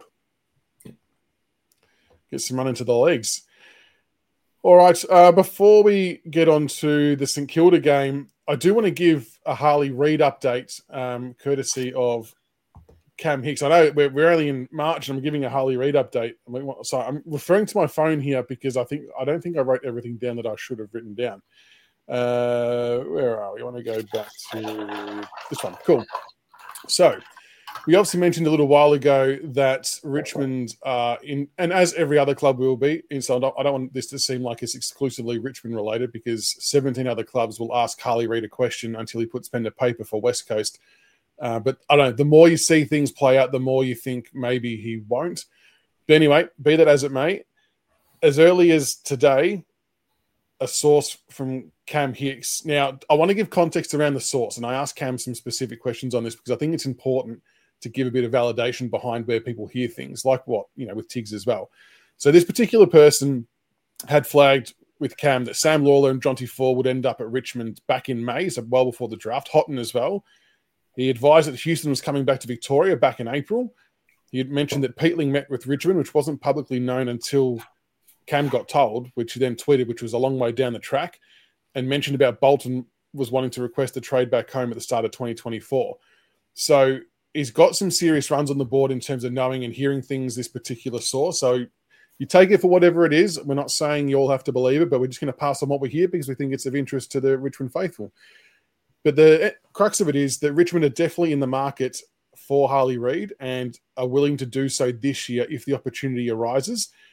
Get some run into the legs. All right, before we get on to the St Kilda game, I do want to give a Harley Reid update, courtesy of Cam Hicks. I know we're only in March, and I'm giving a Harley Reid update. Sorry, I'm referring to my phone here because I don't think I wrote everything down that I should have written down. Where are we? I want to go back to this one. Cool. So we obviously mentioned a little while ago that Richmond and as every other club will be, so I don't want this to seem like it's exclusively Richmond related, because 17 other clubs will ask Harley Reid a question until he puts pen to paper for West Coast. But I don't know, the more you see things play out, the more you think maybe he won't. But anyway, be that as it may, as early as today, a source from Cam Hicks. Now, I want to give context around the source, and I asked Cam some specific questions on this because I think it's important to give a bit of validation behind where people hear things, like with Tiggs as well. So this particular person had flagged with Cam that Sam Lawler and Jonty Fall would end up at Richmond back in May, so well before the draft. Houghton as well. He advised that Houston was coming back to Victoria back in April. He had mentioned that Peatling met with Richmond, which wasn't publicly known until Cam got told, which he then tweeted, which was a long way down the track, and mentioned about Bolton was wanting to request a trade back home at the start of 2024. So he's got some serious runs on the board in terms of knowing and hearing things, this particular source. So you take it for whatever it is. We're not saying you all have to believe it, but we're just going to pass on what we hear because we think it's of interest to the Richmond faithful. But the crux of it is that Richmond are definitely in the market for Harley Reid and are willing to do so this year if the opportunity arises.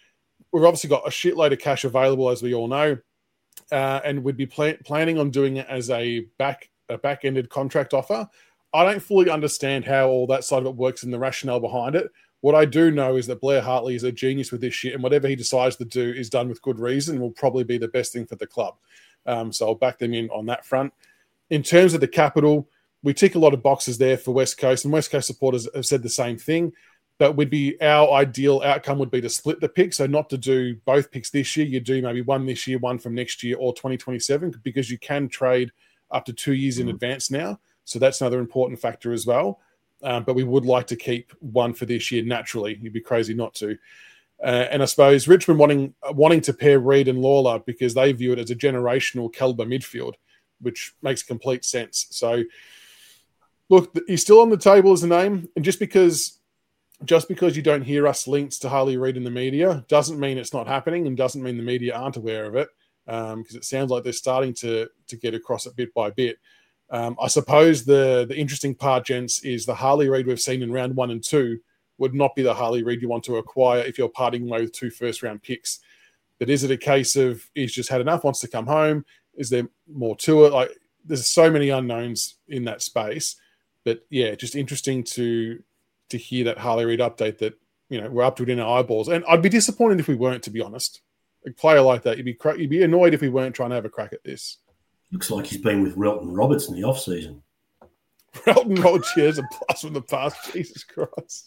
we've obviously got a shitload of cash available, as we all know, and we'd be planning on doing it as a back-ended contract offer. I don't fully understand how all that side of it works and the rationale behind it. What I do know is that Blair Hartley is a genius with this shit, and whatever he decides to do is done with good reason and will probably be the best thing for the club. So I'll back them in on that front. In terms of the capital, we tick a lot of boxes there for West Coast, and West Coast supporters have said the same thing. But our ideal outcome would be to split the pick, so not to do both picks this year. You do maybe one this year, one from next year, or 2027, because you can trade up to 2 years in advance now. So that's another important factor as well. But we would like to keep one for this year naturally. You'd be crazy not to. And I suppose Richmond wanting to pair Reid and Lawler because they view it as a generational caliber midfield, which makes complete sense. So, look, he's still on the table as a name. And just because you don't hear us linked to Harley Reid in the media doesn't mean it's not happening and doesn't mean the media aren't aware of it, because it sounds like they're starting to get across it bit by bit. I suppose the interesting part, gents, is the Harley Reid we've seen in round 1 and 2 would not be the Harley Reid you want to acquire if you're parting away with 2 first-round picks. But is it a case of he's just had enough, wants to come home? Is there more to it? Like, there's so many unknowns in that space. But, yeah, just interesting to hear that Harley Reid update that, we're up to it in our eyeballs. And I'd be disappointed if we weren't, to be honest. A player like that, you'd be annoyed if we weren't trying to have a crack at this. Looks like he's been with Relton Roberts in the off-season. Relton Roberts, yes, a blast from the past. Jesus Christ.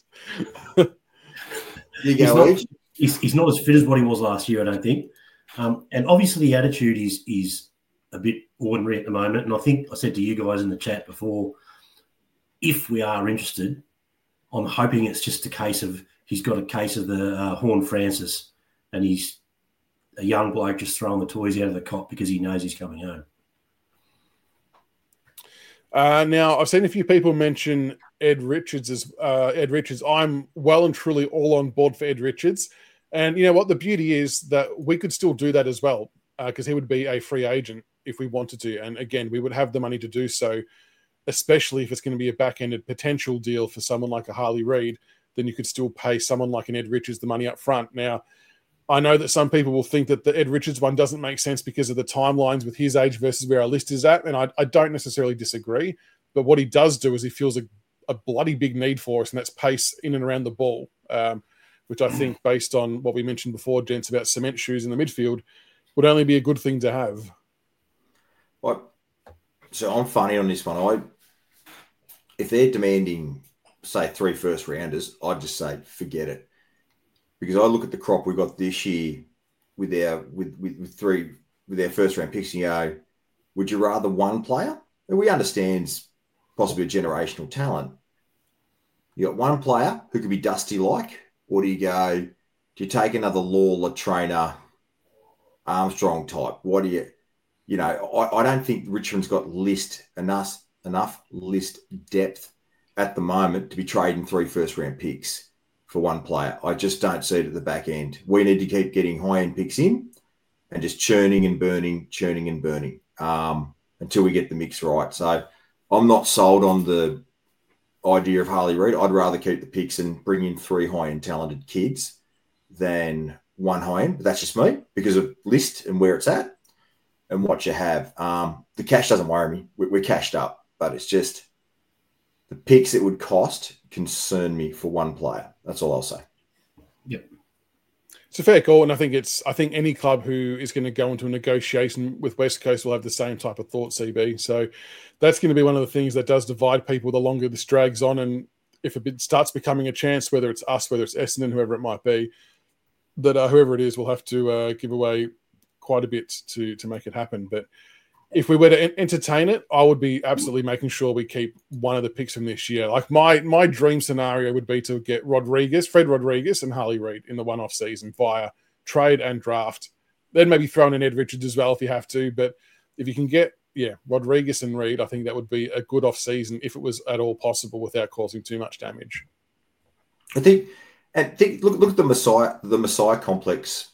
He's not as fit as what he was last year, I don't think. And obviously the attitude is a bit ordinary at the moment. And I think I said to you guys in the chat before, if we are interested, I'm hoping it's just a case of he's got a case of the Horn Francis and he's a young bloke just throwing the toys out of the cot because he knows he's coming home. Now, I've seen a few people mention Ed Richards. I'm well and truly all on board for Ed Richards. And you know what? The beauty is that we could still do that as well, because he would be a free agent if we wanted to. And again, we would have the money to do so, especially if it's going to be a back-ended potential deal for someone like a Harley Reid. Then you could still pay someone like an Ed Richards the money up front. Now, I know that some people will think that the Ed Richards one doesn't make sense because of the timelines with his age versus where our list is at, and I don't necessarily disagree. But what he does do is he feels a bloody big need for us, and that's pace in and around the ball, which I think, based on what we mentioned before, gents, about cement shoes in the midfield, would only be a good thing to have. So I'm funny on this one. If they're demanding, say, 3 first rounders, I'd just say forget it. Because I look at the crop we got this year with our first round picks and you go, would you rather one player? And we understand possibly a generational talent. You got one player who could be Dusty-like, or do you take another Lawler trainer, Armstrong type? What do you I don't think Richmond's got enough list depth at the moment to be trading 3 first round picks for one player. I just don't see it at the back end. We need to keep getting high-end picks in and just churning and burning until we get the mix right. So I'm not sold on the idea of Harley Reid. I'd rather keep the picks and bring in 3 high-end talented kids than one high-end. But that's just me because of list and where it's at and what you have. The cash doesn't worry me. We're cashed up, but it's just the picks it would cost concern me for one player. That's all I'll say. Yep. It's a fair call, and I think any club who is going to go into a negotiation with West Coast will have the same type of thought, CB. So that's going to be one of the things that does divide people the longer this drags on, and if it starts becoming a chance, whether it's us, whether it's Essendon, whoever it might be, that whoever it is will have to give away quite a bit to make it happen. But if we were to entertain it, I would be absolutely making sure we keep one of the picks from this year. Like my dream scenario would be to get Fred Rodriguez and Harley Reid in the one-off season via trade and draft. Then maybe throw in Ed Richards as well if you have to. But if you can get Rodriguez and Reid, I think that would be a good off season if it was at all possible without causing too much damage. I think look at the Messiah complex.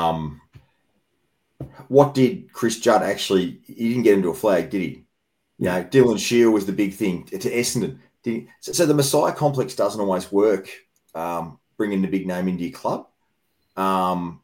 What did Chris Judd actually? He didn't get into a flag, did he? Dylan Shield was the big thing to Essendon. So the Messiah complex doesn't always work. Bringing the big name into your club.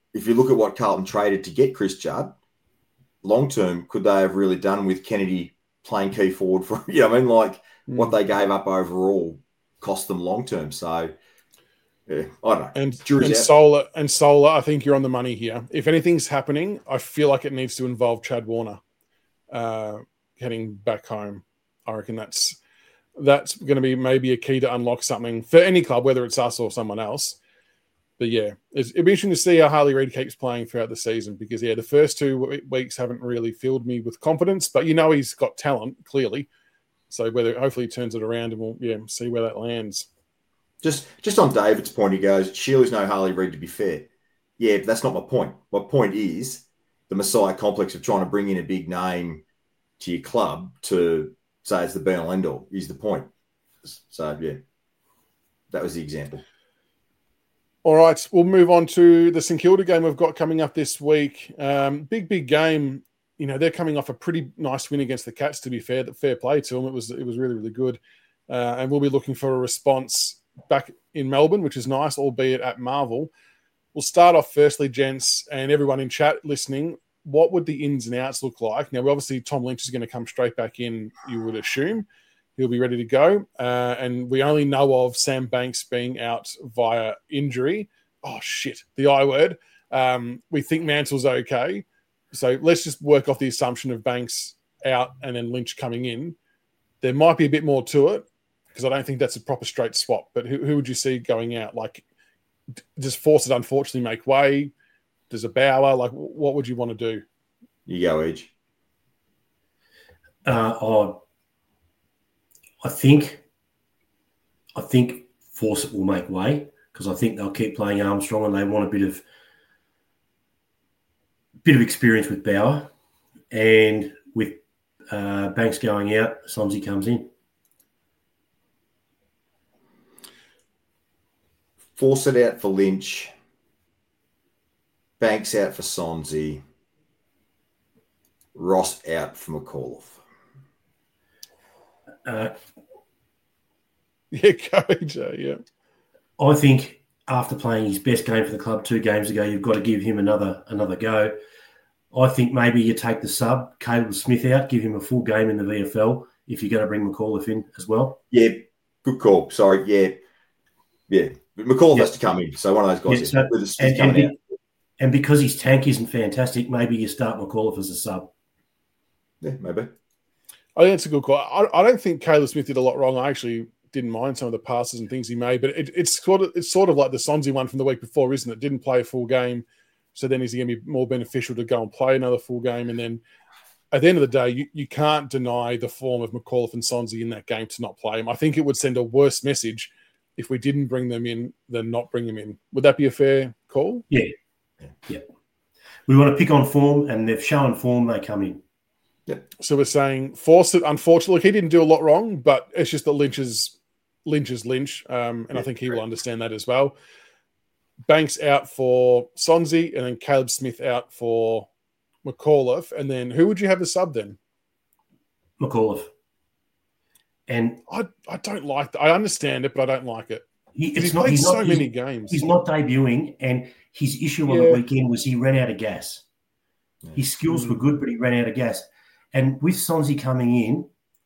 if you look at what Carlton traded to get Chris Judd, long term, could they have really done with Kennedy playing key forward for, what they gave up overall cost them long term. So, yeah, I don't know. And Solar, I think you're on the money here. If anything's happening, I feel like it needs to involve Chad Warner heading back home. I reckon that's going to be maybe a key to unlock something for any club, whether it's us or someone else. But yeah, it'd be interesting to see how Harley Reid keeps playing throughout the season because, the first 2 weeks haven't really filled me with confidence, but he's got talent, clearly. So hopefully he turns it around and we'll see where that lands. Just on David's point, he goes, Shealy's no Harley Reid to be fair. Yeah, but that's not my point. My point is the Messiah complex of trying to bring in a big name to your club to say it's the be-all end-all is the point. So, yeah, that was the example. All right, we'll move on to the St Kilda game we've got coming up this week. Big game. They're coming off a pretty nice win against the Cats, to be fair. Fair play to them. It was really, really good. And we'll be looking for a response back in Melbourne, which is nice, albeit at Marvel. We'll start off firstly, gents, and everyone in chat listening. What would the ins and outs look like? Now, obviously, Tom Lynch is going to come straight back in, you would assume. He'll be ready to go. And we only know of Sam Banks being out via injury. Oh, shit, the I word. We think Mansell's okay. So let's just work off the assumption of Banks out and then Lynch coming in. There might be a bit more to it because I don't think that's a proper straight swap. But who would you see going out? Like, does Fawcett unfortunately make way? Does a Bauer? Like, what would you want to do? You go, Edge. I think Fawcett will make way because I think they'll keep playing Armstrong and they want a bit of experience with Bauer, and with Banks going out, Sonsie comes in. Fawcett out for Lynch. Banks out for Sonsie. Ross out for McAuliffe. Yeah. I think after playing his best game for the club 2 games ago, you've got to give him another go. I think maybe you take the sub, Caleb Smith out, give him a full game in the VFL if you're going to bring McAuliffe in as well. Yeah, good call. Sorry, yeah. But McAuliffe has to come in, so one of those guys. And because his tank isn't fantastic, maybe you start McAuliffe as a sub. Yeah, maybe. I think it's a good call. I don't think Caleb Smith did a lot wrong. I actually didn't mind some of the passes and things he made, but it's sort of like the Sonsie one from the week before, isn't it? Didn't play a full game, so then is it going to be more beneficial to go and play another full game? And then at the end of the day, you can't deny the form of McAuliffe and Sonsie in that game to not play him. I think it would send a worse message if we didn't bring them in than not bring them in. Would that be a fair call? Yeah. We want to pick on form, and they've shown form, they come in. Yep. So we're saying Fawcett, unfortunately, he didn't do a lot wrong, but it's just that Lynch is Lynch, and I think he will understand that as well. Banks out for Sonsie, and then Caleb Smith out for McAuliffe. And then who would you have as sub then? McAuliffe. And I don't like that. I understand it, but I don't like it. He's played many games. He's not debuting, and his issue on the weekend was he ran out of gas. Yeah. His skills were good, but he ran out of gas. And with Sonsie coming in,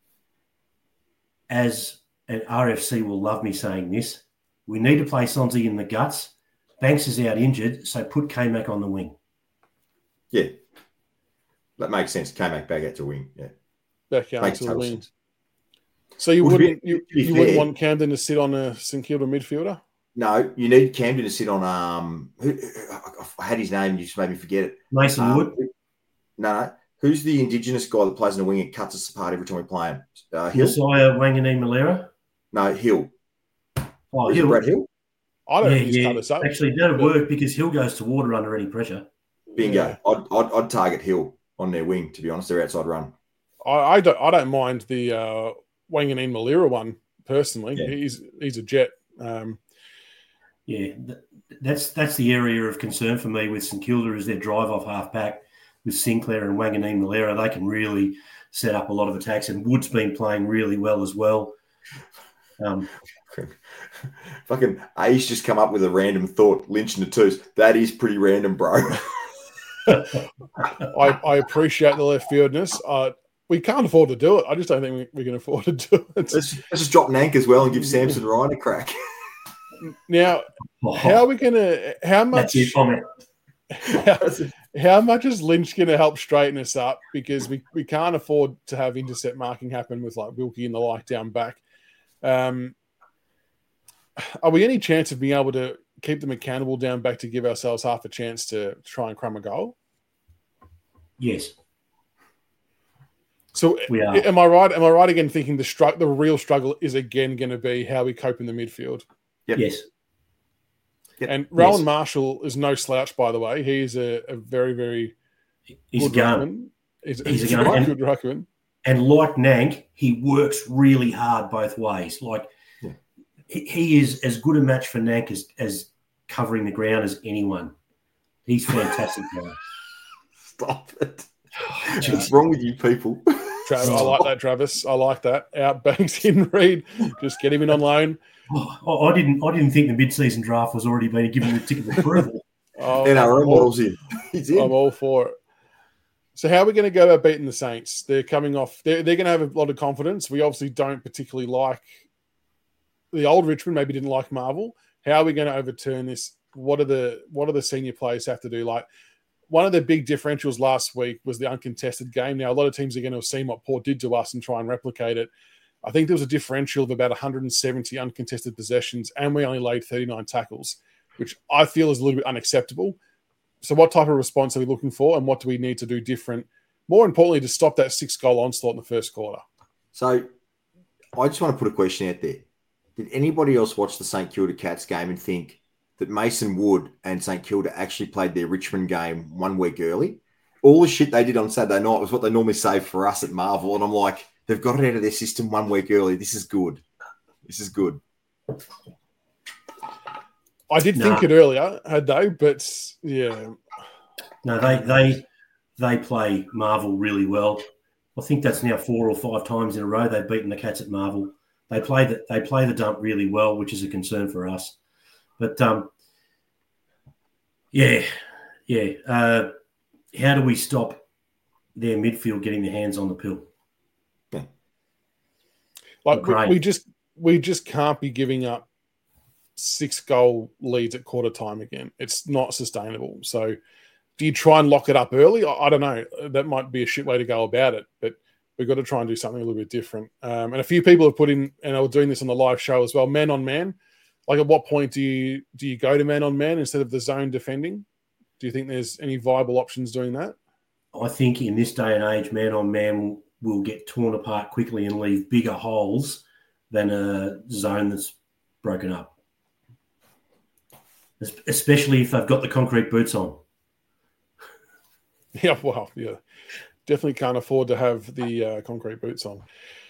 as an RFC will love me saying this, we need to play Sonsie in the guts. Banks is out injured, so put K-Mac on the wing. Yeah. That makes sense. K-Mac back out to wing. Yeah. Back out to the wing. Sense. So you wouldn't want Camden to sit on a St Kilda midfielder? No, you need Camden to sit on I had his name, you just made me forget it. Mason Wood? No. Who's the Indigenous guy that plays in the wing and cuts us apart every time we play him? Hill? Messiah Wanganeen-Malera? No, Hill. Oh, Hill. Brad Hill? I don't think he's cut us up. Actually, that'll work because Hill goes to water under any pressure. Bingo. Yeah. I'd target Hill on their wing, to be honest. Their outside run. I don't mind the Wanganeen-Malera one personally. Yeah. He's a jet. That's the area of concern for me with St Kilda is their drive off half back with Sinclair and Wanganeen-Malera. They can really set up a lot of attacks, and Wood's been playing really well as well. Fucking Ace just come up with a random thought, Lynch and the twos. That is pretty random, bro. I appreciate the left fieldness. We can't afford to do it. I just don't think we can afford to do it. Let's just drop Nank as well and give Samson Ryan a crack. Now, how are we going to? How much? How much is Lynch going to help straighten us up? Because we can't afford to have intercept marking happen with like Wilkie and the like down back. Are we any chance of being able to keep them accountable down back to give ourselves half a chance to try and crumb a goal? Yes. So am I right? Am I right again thinking the real struggle is again going to be how we cope in the midfield? Yep. Yes. Yep. And Rowan Marshall is no slouch, by the way. He's a very, very good ruckman. He's a gun. Good ruckman. And like Nank, he works really hard both ways. Like he is as good a match for Nank as covering the ground as anyone. He's fantastic, guy. Stop it. What's wrong with you people? Travis, I like that, Travis. I like that. Out Banks in Reed. Just get him in on loan. I didn't think the mid-season draft was already being given the ticket of approval. NRM models in. He's in. I'm all for it. So how are we going to go about beating the Saints? They're coming off. They're going to have a lot of confidence. We obviously don't particularly like the old Richmond. Maybe didn't like Marvel. How are we going to overturn this? What are the senior players have to do? Like one of the big differentials last week was the uncontested game. Now a lot of teams are going to have seen what Port did to us and try and replicate it. I think there was a differential of about 170 uncontested possessions, and we only laid 39 tackles, which I feel is a little bit unacceptable. So what type of response are we looking for, and what do we need to do different? More importantly, to stop that 6-goal onslaught in the first quarter. So I just want to put a question out there. Did anybody else watch the St Kilda Cats game and think that Mason Wood and St Kilda actually played their Richmond game 1 week early? All the shit they did on Saturday night was what they normally say for us at Marvel, and I'm like, they've got it out of their system 1 week early. This is good. This is good. I did think it earlier, had they? But yeah, no, they play Marvel really well. I think that's now 4 or 5 times in a row they've beaten the Cats at Marvel. They play the dump really well, which is a concern for us. But how do we stop their midfield getting their hands on the pill? Like we just can't be giving up 6-goal leads at quarter time again. It's not sustainable. So do you try and lock it up early? I don't know. That might be a shit way to go about it, but we've got to try and do something a little bit different. And a few people have put in, and I was doing this on the live show as well, man on man. Like at what point do you go to man on man instead of the zone defending? Do you think there's any viable options doing that? I think in this day and age, man on man will get torn apart quickly and leave bigger holes than a zone that's broken up. Especially if they've got the concrete boots on. Yeah, well, yeah. Definitely can't afford to have the concrete boots on.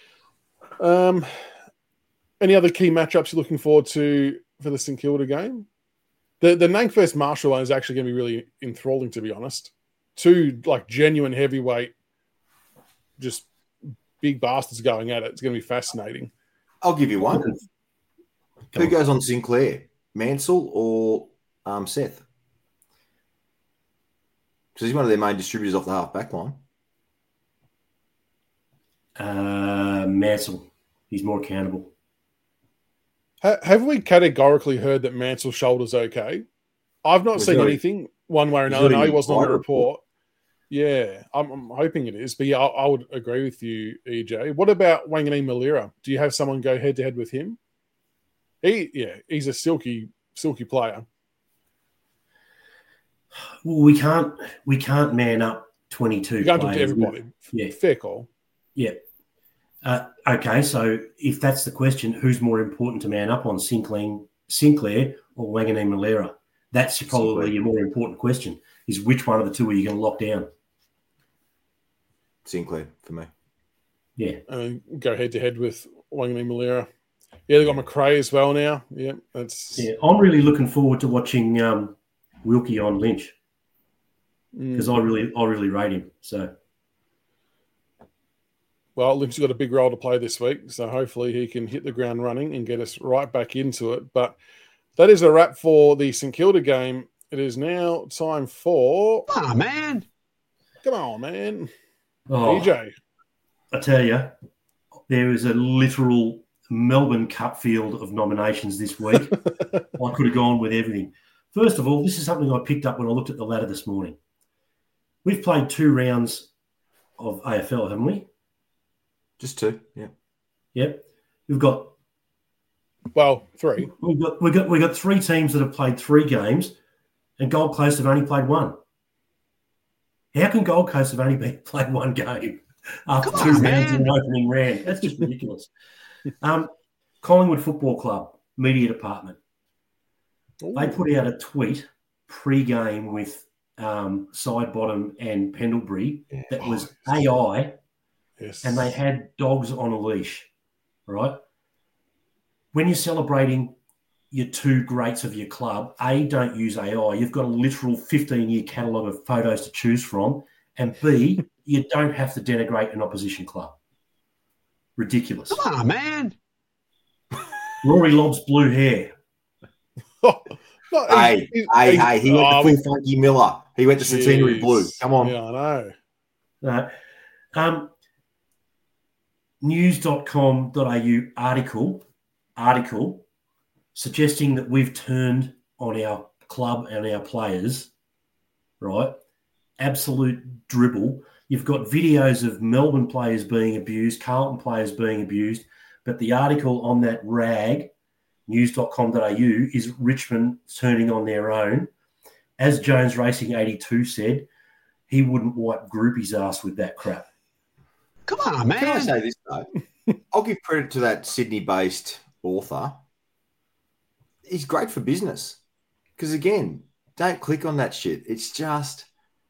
Any other key matchups you're looking forward to for the St Kilda game? The Nank versus Marshall one is actually going to be really enthralling, to be honest. Two like genuine heavyweight, just big bastards going at it. It's going to be fascinating. I'll give you one. Who goes on Sinclair? Mansell or Seth? Because he's one of their main distributors off the half-back line. Mansell. He's more accountable. Have we categorically heard that Mansell's shoulder's okay? I've not seen anything one way or another. No, he wasn't on the report. Yeah, I'm hoping it is. But yeah, I would agree with you, EJ. What about Wanganeen Malira? Do you have someone go head-to-head with him? He's a silky player. Well, we can't man up 22 You can't players. do it to everybody. Yeah. Fair call. Yeah. Okay, so if that's the question, who's more important to man up on, Sinclair or Wanganeen Malira? That's probably your more important question, is which one of the two are you going to lock down? Sinclair, for me. Yeah. Go head-to-head with Wanganeen Malira. Yeah, they've got McRae as well now. Yeah, I'm really looking forward to watching Wilkie on Lynch because I really rate him. So Well, Lynch's got a big role to play this week, so hopefully he can hit the ground running and get us right back into it. But that is a wrap for the St Kilda game. It is now time for... Come on, man. Come on, man. Oh, DJ. I tell you, there is a literal Melbourne Cup field of nominations this week. I could have gone with everything. First of all, this is something I picked up when I looked at the ladder this morning. We've played 2 rounds of AFL, haven't we? Just 2, yeah. Yep. We've got 3. We've got 3 teams that have played 3 games, and Gold Coast have only played 1. How can Gold Coast have only played 1 game after 2 rounds in an opening round? That's just ridiculous. Collingwood Football Club media department. Ooh. They put out a tweet pre-game with Sidebottom and Pendlebury that was AI, and they had dogs on a leash, right? When you're celebrating your 2 greats of your club, A, don't use AI. You've got a literal 15-year catalogue of photos to choose from, and B, you don't have to denigrate an opposition club. Ridiculous. Come on, man. Rory Lobb's blue hair. Hey, he went to Phil Funky Miller. He went to Centenary Blue. Come on. Yeah, I know. News.com.au article suggesting that we've turned on our club and our players, right? Absolute dribble. You've got videos of Melbourne players being abused, Carlton players being abused, but the article on that rag, news.com.au, is Richmond turning on their own. As Jones Racing 82 said, he wouldn't wipe Groupie's ass with that crap. Come on, man. Can I say this, though? I'll give credit to that Sydney-based author. He's great for business. Because, again, don't click on that shit. It's just...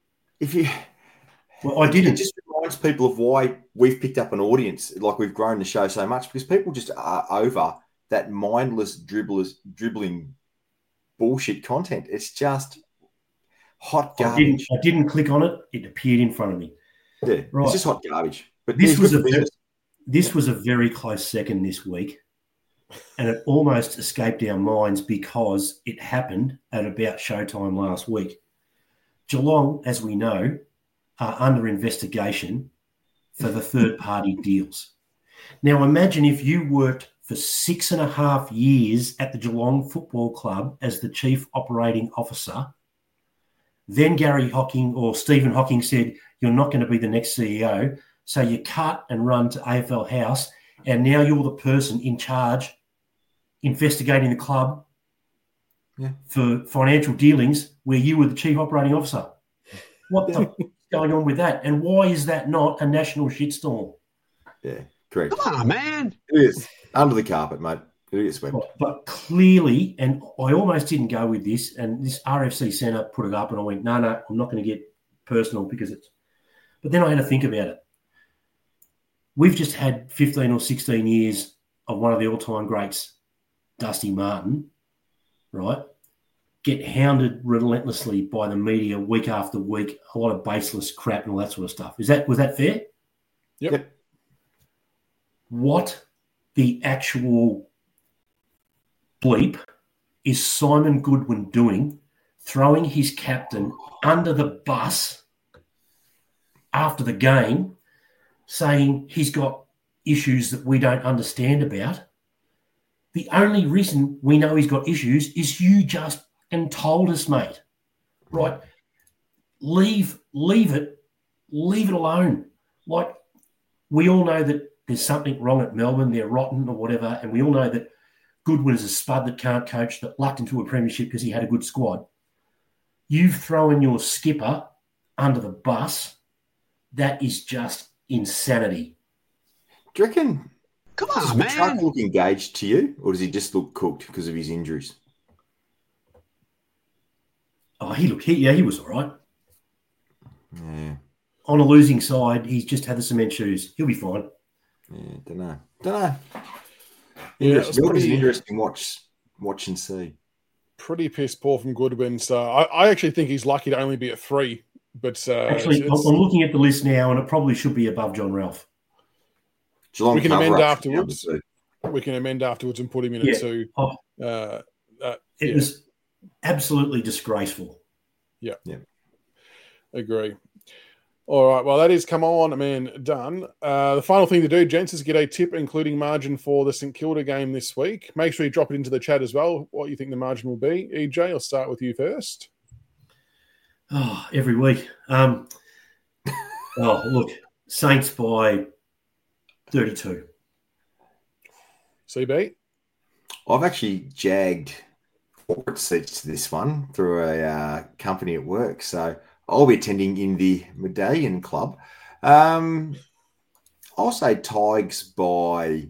Well, I didn't. It just reminds people of why we've picked up an audience, like we've grown the show so much, because people just are over that mindless dribbling bullshit content. It's just hot garbage. I didn't click on it. It appeared in front of me. Yeah, right. It's just hot garbage. But this was a very close second this week, and it almost escaped our minds because it happened at about showtime last week. Geelong, as we know, are under investigation for the third-party deals. Now, imagine if you worked for 6.5 years at the Geelong Football Club as the chief operating officer. Then Gary Hocking or Stephen Hocking said, you're not going to be the next CEO. So you cut and run to AFL House, and now you're the person in charge investigating the club for financial dealings where you were the chief operating officer. What the f- is going on with that? And why is that not a national shitstorm? Yeah, correct. Come on, man. It is. Under the carpet, mate. It is swept. But clearly, and I almost didn't go with this, and this RFC Centre put it up, and I went, no, I'm not going to get personal because it's... But then I had to think about it. We've just had 15 or 16 years of one of the all-time greats, Dusty Martin, right, get hounded relentlessly by the media week after week, a lot of baseless crap and all that sort of stuff. Was that fair? Yep. What the actual bleep is Simon Goodwin doing, throwing his captain under the bus after the game, saying he's got issues that we don't understand about? The only reason we know he's got issues is you just told us, mate. Right? Leave it alone. Like, we all know that there's something wrong at Melbourne, they're rotten or whatever, and we all know that Goodwin is a spud that can't coach, that lucked into a premiership because he had a good squad. You've thrown your skipper under the bus. That is just insanity. Do you reckon... Come on, does man. Petrarca look engaged to you, or does he just look cooked because of his injuries? Oh, he was all right. Yeah. On a losing side, he's just had the cement shoes. He'll be fine. Yeah, don't know. Yeah, It's an interesting watch and see. Pretty piss poor from Goodwin. So I actually think he's lucky to only be at 3. But actually, I'm looking at the list now, and it probably should be above John Ralph. Geelong We can cover amend up for the afterwards. other two. We can amend afterwards and put him in Yeah. at 2. It was absolutely disgraceful. Agree. All right. Well, that is come on, man. Done. The final thing to do, gents, is get a tip, including margin for the St Kilda game this week. Make sure you drop it into the chat as well. What you think the margin will be, EJ? I'll start with you first. Oh, every week. Look, Saints by 32. CB. I've actually jagged corporate seats to this one through a company at work. So I'll be attending in the Medallion Club. I'll say Tigers by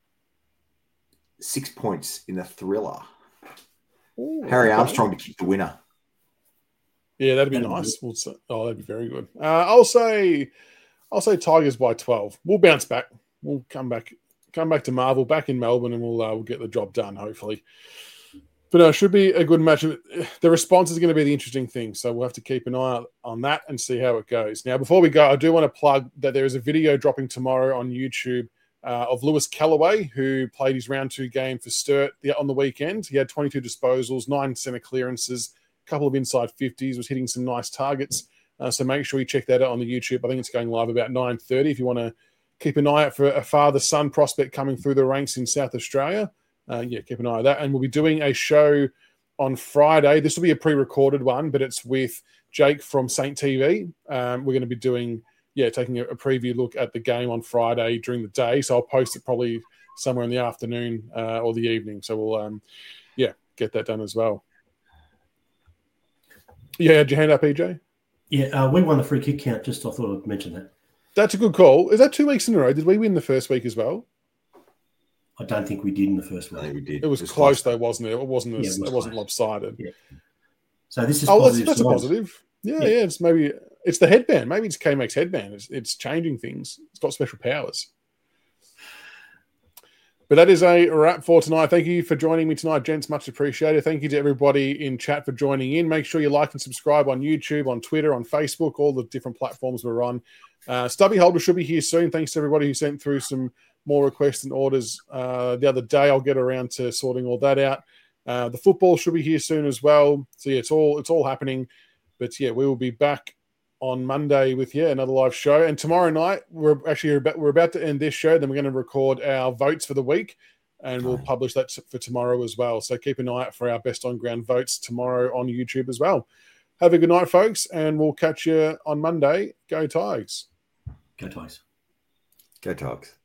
6 points in a thriller. Ooh, Harry okay. Armstrong to kick the winner. Yeah, that'd be nice. That'd be very good. I'll say Tigers by 12. We'll bounce back. We'll come back to Marvel, back in Melbourne, and we'll get the job done, hopefully. But no, it should be a good match. The response is going to be the interesting thing, so we'll have to keep an eye on that and see how it goes. Now, before we go, I do want to plug that there is a video dropping tomorrow on YouTube of Lewis Callaway, who played his round 2 game for Sturt on the weekend. He had 22 disposals, 9 centre clearances, a couple of inside 50s, was hitting some nice targets. So make sure you check that out on the YouTube. I think it's going live about 9:30 if you want to keep an eye out for a father-son prospect coming through the ranks in South Australia. Keep an eye on that. And we'll be doing a show on Friday. This will be a pre-recorded one, but it's with Jake from Saint TV. We're going to be doing, taking a preview look at the game on Friday during the day. So I'll post it probably somewhere in the afternoon or the evening. So we'll, get that done as well. Yeah, had your hand up, EJ? Yeah, we won the free kick count. I thought I'd mention that. That's a good call. Is that 2 weeks in a row? Did we win the first week as well? I don't think we did in the first I one. think we did. It was close though, wasn't it? It wasn't. Yeah, it wasn't close. lopsided. Yeah. So this is positive. That's a signs. positive. Yeah. It's the headband. Maybe it's K-Max headband. It's changing things. It's got special powers. But that is a wrap for tonight. Thank you for joining me tonight, gents. Much appreciated. Thank you to everybody in chat for joining in. Make sure you like and subscribe on YouTube, on Twitter, on Facebook, all the different platforms we're on. Stubby Holder should be here soon. Thanks to everybody who sent through some more requests and orders the other day. I'll get around to sorting all that out. The football should be here soon as well. So it's all happening. But we will be back on Monday with another live show. And tomorrow night we're about to end this show. Then we're going to record our votes for the week, and we'll publish that for tomorrow as well. So keep an eye out for our best on ground votes tomorrow on YouTube as well. Have a good night, folks, and we'll catch you on Monday. Go Tigers. Go Tigers. Go Tigers.